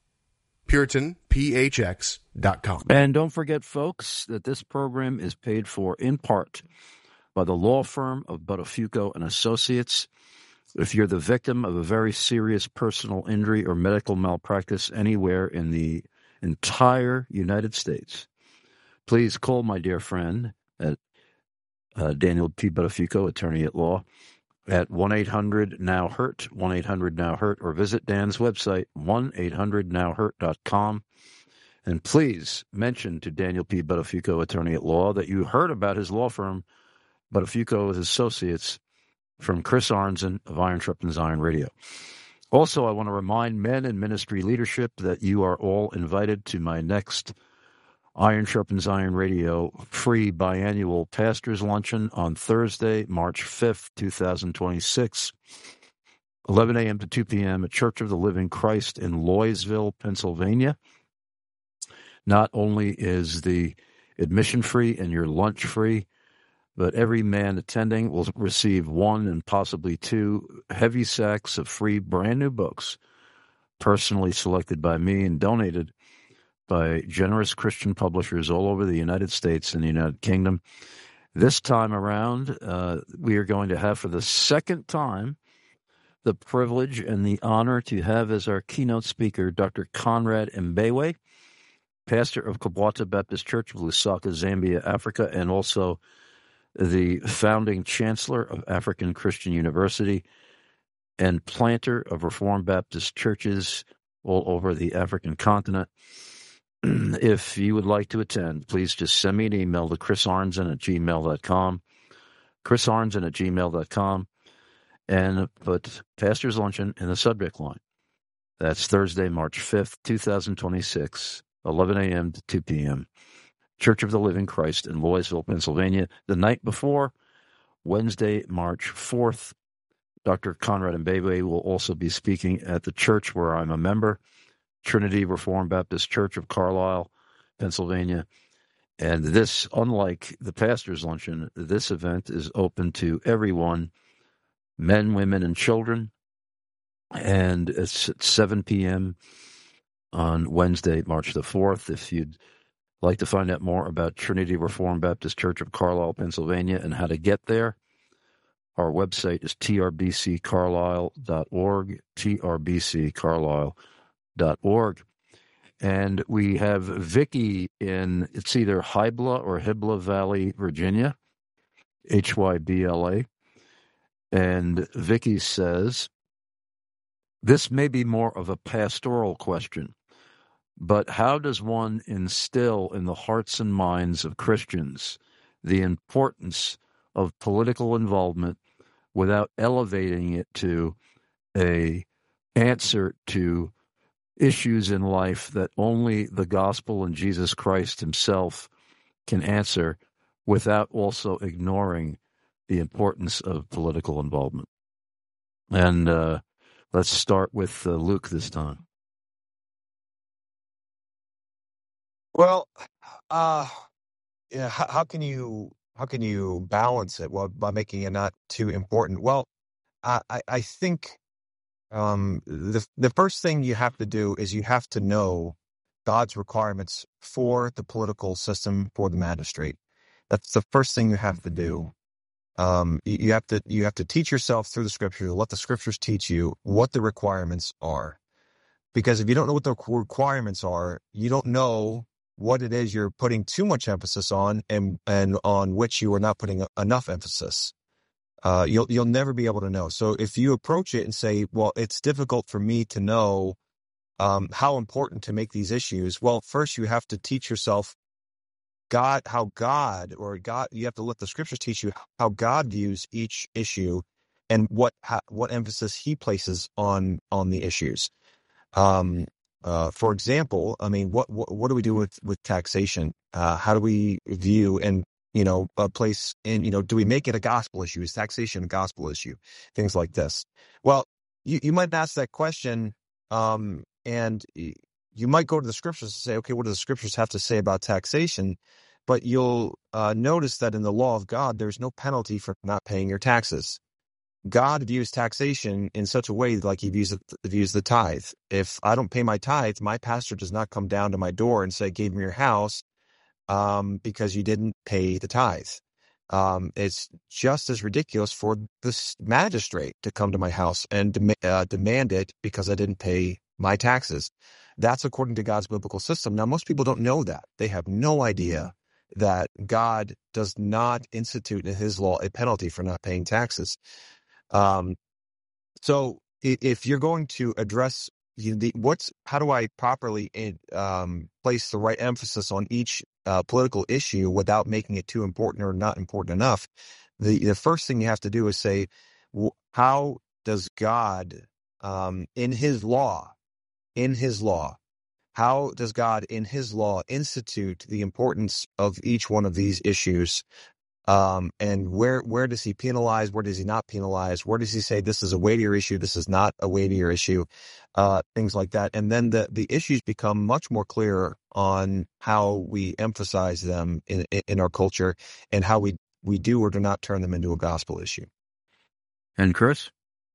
Puritan P H X dot com. And don't forget, folks, that this program is paid for in part by the law firm of Buttafuoco and Associates. If you're the victim of a very serious personal injury or medical malpractice anywhere in the entire United States, please call my dear friend at uh, Daniel P. Buttafuoco, attorney at law, at one eight hundred now hurt, one eight hundred now hurt, or visit Dan's website, one eight hundred now hurt dot com. And please mention to Daniel P. Buttafuoco, attorney at law, that you heard about his law firm, Buttafuoco and Associates, from Chris Arnzen of Iron Sharpens Iron Radio. Also, I want to remind men in ministry leadership that you are all invited to my next Iron Sharpens Iron Radio free biannual pastors luncheon on Thursday, March fifth, twenty twenty-six, eleven a.m. to two p.m. at Church of the Living Christ in Loysville, Pennsylvania. Not only is the admission free and your lunch free, but every man attending will receive one and possibly two heavy sacks of free brand new books, personally selected by me and donated by generous Christian publishers all over the United States and the United Kingdom. This time around, uh, we are going to have for the second time the privilege and the honor to have as our keynote speaker Doctor Conrad Mbewe, pastor of Kabwata Baptist Church of Lusaka, Zambia, Africa, and also the founding chancellor of African Christian University and planter of Reformed Baptist churches all over the African continent. If you would like to attend, please just send me an email to chris arnzen at gmail dot com, chris arnzen at gmail dot com, and put Pastor's Luncheon in the subject line. That's Thursday, March fifth, twenty twenty-six, eleven a.m. to two p.m., Church of the Living Christ in Loysville, Pennsylvania. The night before, Wednesday, March fourth, Doctor Conrad Mbewe will also be speaking at the church where I'm a member, Trinity Reformed Baptist Church of Carlisle, Pennsylvania. And this, unlike the Pastor's Luncheon, this event is open to everyone, men, women, and children. And it's at seven p.m. on Wednesday, March the fourth. If you'd like to find out more about Trinity Reformed Baptist Church of Carlisle, Pennsylvania, and how to get there, our website is t r b c carlisle dot org, t r b c carlisle dot org. And we have Vicky in, it's either Hybla or Hybla Valley, Virginia, H Y B L A. And Vicky says, this may be more of a pastoral question, but how does one instill in the hearts and minds of Christians the importance of political involvement without elevating it to a answer to issues in life that only the gospel and Jesus Christ himself can answer, without also ignoring the importance of political involvement. And uh, let's start with uh, Luke this time. Well, uh, yeah, how, how can you how can you balance it? Well, by making it not too important. Well, I I, I think um, the the first thing you have to do is you have to know God's requirements for the political system, for the magistrate. That's the first thing you have to do. Um, you, you have to you have to teach yourself through the scriptures. Let the scriptures teach you what the requirements are. Because if you don't know what the requirements are, you don't know what it is you're putting too much emphasis on, and and on which you are not putting enough emphasis. Uh, you'll you'll never be able to know. So if you approach it and say, "Well, it's difficult for me to know um, how important to make these issues," well, first you have to teach yourself God, how God or God. You have to let the scriptures teach you how God views each issue, and what how, what emphasis He places on on the issues. Um, uh, for example, I mean, what, what, what do we do with, with taxation? Uh, how do we view and, you know, a place in, you know, do we make it a gospel issue? Is taxation a gospel issue? Things like this. Well, you, you might ask that question, um, and you might go to the scriptures and say, okay, what do the scriptures have to say about taxation? But you'll uh, notice that in the law of God, there's no penalty for not paying your taxes. God views taxation in such a way like he views, views the tithe. If I don't pay my tithe, my pastor does not come down to my door and say, give me your house um, because you didn't pay the tithe. Um, it's just as ridiculous for this magistrate to come to my house and dem- uh, demand it because I didn't pay my taxes. That's according to God's biblical system. Now, most people don't know that. They have no idea that God does not institute in his law a penalty for not paying taxes. Um, so if you're going to address you know, the, what's, how do I properly um, place the right emphasis on each uh, political issue without making it too important or not important enough? The, the first thing you have to do is say, how does God, um, in his law, in his law, how does God in his law institute the importance of each one of these issues? Um, and where, where does he penalize? Where does he not penalize? Where does he say this is a weightier issue? This is not a weightier issue, uh, things like that. And then the, the issues become much more clear on how we emphasize them in, in our culture and how we, we do or do not turn them into a gospel issue. And Chris?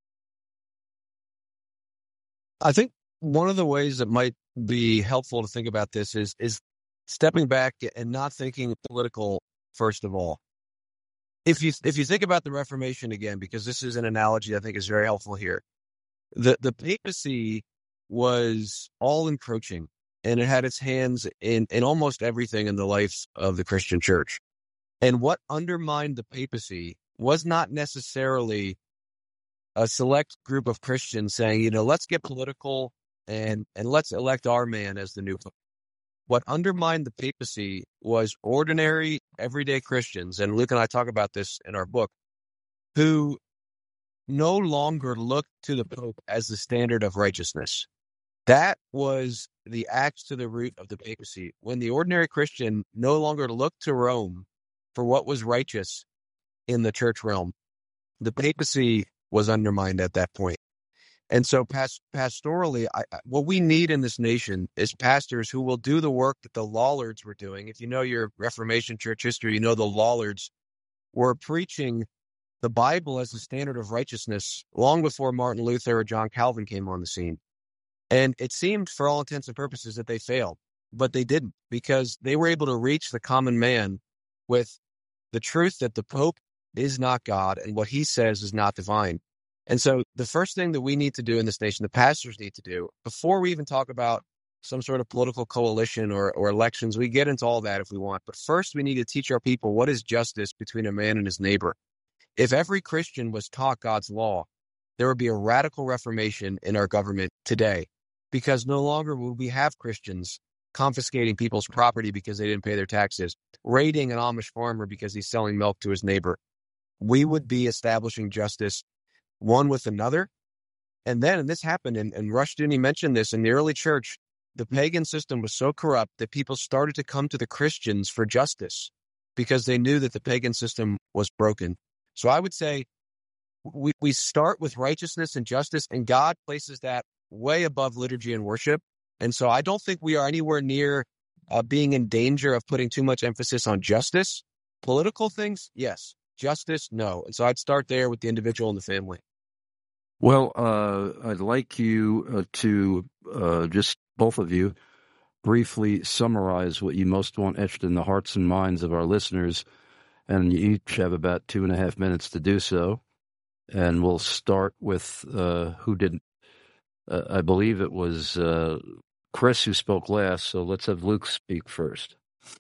I think one of the ways that might be helpful to think about this is, is stepping back and not thinking political, first of all. If you if you think about the Reformation again, because this is an analogy I think is very helpful here, the the papacy was all encroaching, and it had its hands in, in almost everything in the life of the Christian church. And what undermined the papacy was not necessarily a select group of Christians saying, you know, let's get political and and let's elect our man as the new pope. What undermined the papacy was ordinary, everyday Christians, and Luke and I talk about this in our book, who no longer looked to the Pope as the standard of righteousness. That was the axe to the root of the papacy, when the ordinary Christian no longer looked to Rome for what was righteous in the church realm. The papacy was undermined at that point. And so past, pastorally, I, what we need in this nation is pastors who will do the work that the Lollards were doing. If you know your Reformation church history, you know the Lollards were preaching the Bible as the standard of righteousness long before Martin Luther or John Calvin came on the scene. And it seemed, for all intents and purposes, that they failed. But they didn't, because they were able to reach the common man with the truth that the Pope is not God and what he says is not divine. And so the first thing that we need to do in this nation, the pastors need to do, before we even talk about some sort of political coalition or, or elections, we get into all that if we want. But first, we need to teach our people what is justice between a man and his neighbor. If every Christian was taught God's law, there would be a radical reformation in our government today, because no longer would we have Christians confiscating people's property because they didn't pay their taxes, raiding an Amish farmer because he's selling milk to his neighbor. we would be establishing justice one with another. And then, and this happened, and, and Rushdoony mentioned this, in the early church, the pagan system was so corrupt that people started to come to the Christians for justice because they knew that the pagan system was broken. So I would say we, we start with righteousness and justice, and God places that way above liturgy and worship. And so I don't think we are anywhere near uh, being in danger of putting too much emphasis on justice. Political things, yes. Justice, no. And so I'd start there with the individual and the family. Well, uh, I'd like you uh, to uh, just, both of you, briefly summarize what you most want etched in the hearts and minds of our listeners, and you each have about two and a half minutes to do so. And we'll start with uh, who didn't. Uh, I believe it was uh, Chris who spoke last, so let's have Luke speak first.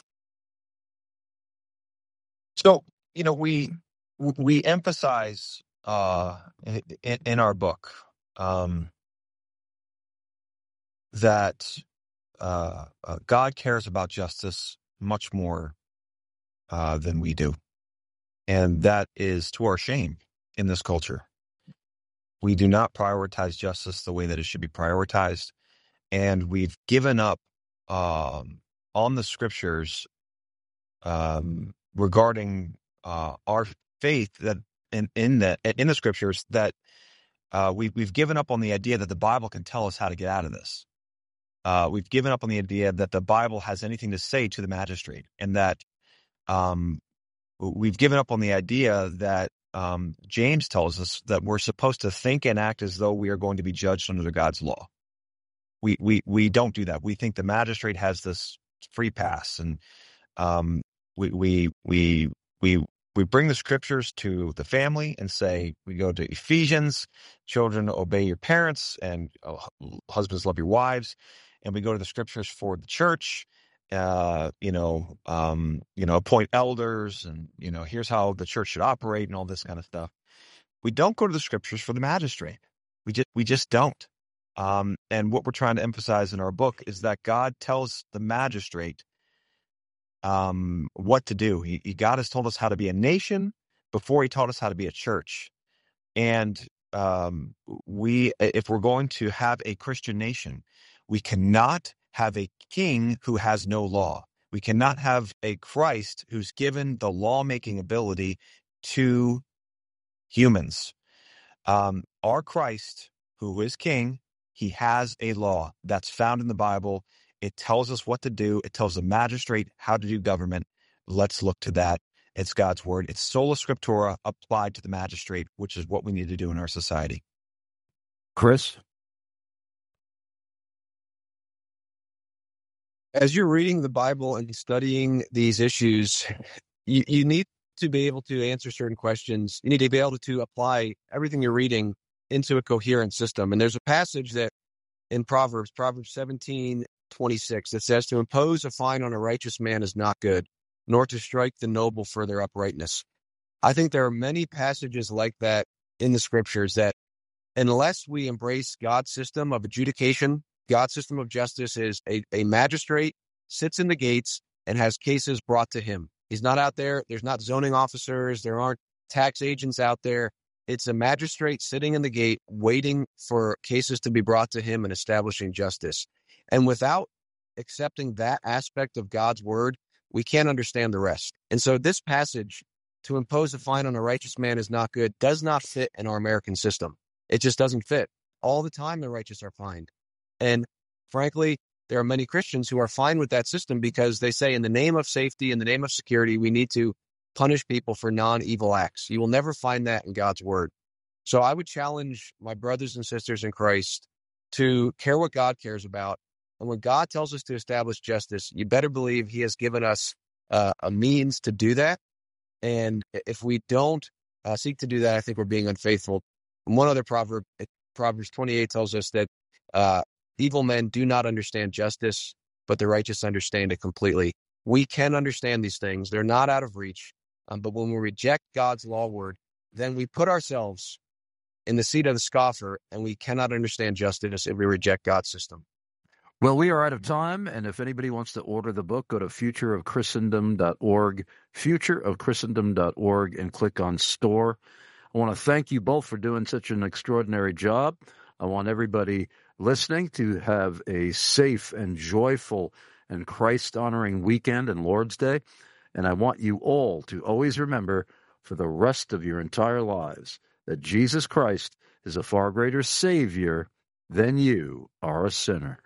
So, you know, we we emphasize uh, in, in our book um, that uh, uh, God cares about justice much more uh, than we do. And that is to our shame in this culture. We do not prioritize justice the way that it should be prioritized. And we've given up um, on the scriptures um, regarding uh, our faith that in, in the in the scriptures that uh, we, we've given up on the idea that the Bible can tell us how to get out of this. Uh, we've given up on the idea that the Bible has anything to say to the magistrate, and that um, we've given up on the idea that um, James tells us that we're supposed to think and act as though we are going to be judged under God's law. We we we don't do that. We think the magistrate has this free pass, and um, we we we we we bring the scriptures to the family and say, we go to Ephesians, children, obey your parents, and uh, husbands, love your wives, and we go to the scriptures for the church. Uh, you know, um, you know, appoint elders, and you know, here's how the church should operate, and all this kind of stuff. We don't go to the scriptures for the magistrate. We just we just don't. Um, and what we're trying to emphasize in our book is that God tells the magistrate um, what to do. He, he God has told us how to be a nation before He taught us how to be a church. And um, we, if we're going to have a Christian nation, we cannot have a king who has no law. We cannot have a Christ who's given the lawmaking ability to humans. Um, our Christ, who is king, He has a law that's found in the Bible. It tells us what to do. It tells the magistrate how to do government. Let's look to that. It's God's word. It's sola scriptura applied to the magistrate, which is what we need to do in our society. Chris? As you're reading the Bible and studying these issues, you, you need to be able to answer certain questions. You need to be able to apply everything you're reading into a coherent system. And there's a passage that in Proverbs, Proverbs seventeen twenty-six, that says, to impose a fine on a righteous man is not good, nor to strike the noble for their uprightness. I think there are many passages like that in the scriptures that unless we embrace God's system of adjudication, God's system of justice is a, a magistrate sits in the gates and has cases brought to him. He's not out there. There's not zoning officers. There aren't tax agents out there. It's a magistrate sitting in the gate waiting for cases to be brought to him and establishing justice. And without accepting that aspect of God's word, we can't understand the rest. And so this passage, to impose a fine on a righteous man is not good, does not fit in our American system. It just doesn't fit. All the time the righteous are fined. And frankly, there are many Christians who are fine with that system because they say in the name of safety, in the name of security, we need to punish people for non-evil acts. You will never find that in God's word. So I would challenge my brothers and sisters in Christ to care what God cares about. And when God tells us to establish justice, you better believe He has given us uh, a means to do that. And if we don't uh, seek to do that, I think we're being unfaithful. And one other proverb, Proverbs twenty-eight, tells us that uh, evil men do not understand justice, but the righteous understand it completely. We can understand these things. They're not out of reach. Um, but when we reject God's law word, then we put ourselves in the seat of the scoffer, and we cannot understand justice if we reject God's system. Well, we are out of time, and if anybody wants to order the book, go to future of christendom dot org, future of christendom dot org, and click on store. I want to thank you both for doing such an extraordinary job. I want everybody listening to have a safe and joyful and Christ-honoring weekend and Lord's Day, and I want you all to always remember for the rest of your entire lives that Jesus Christ is a far greater Savior than you are a sinner.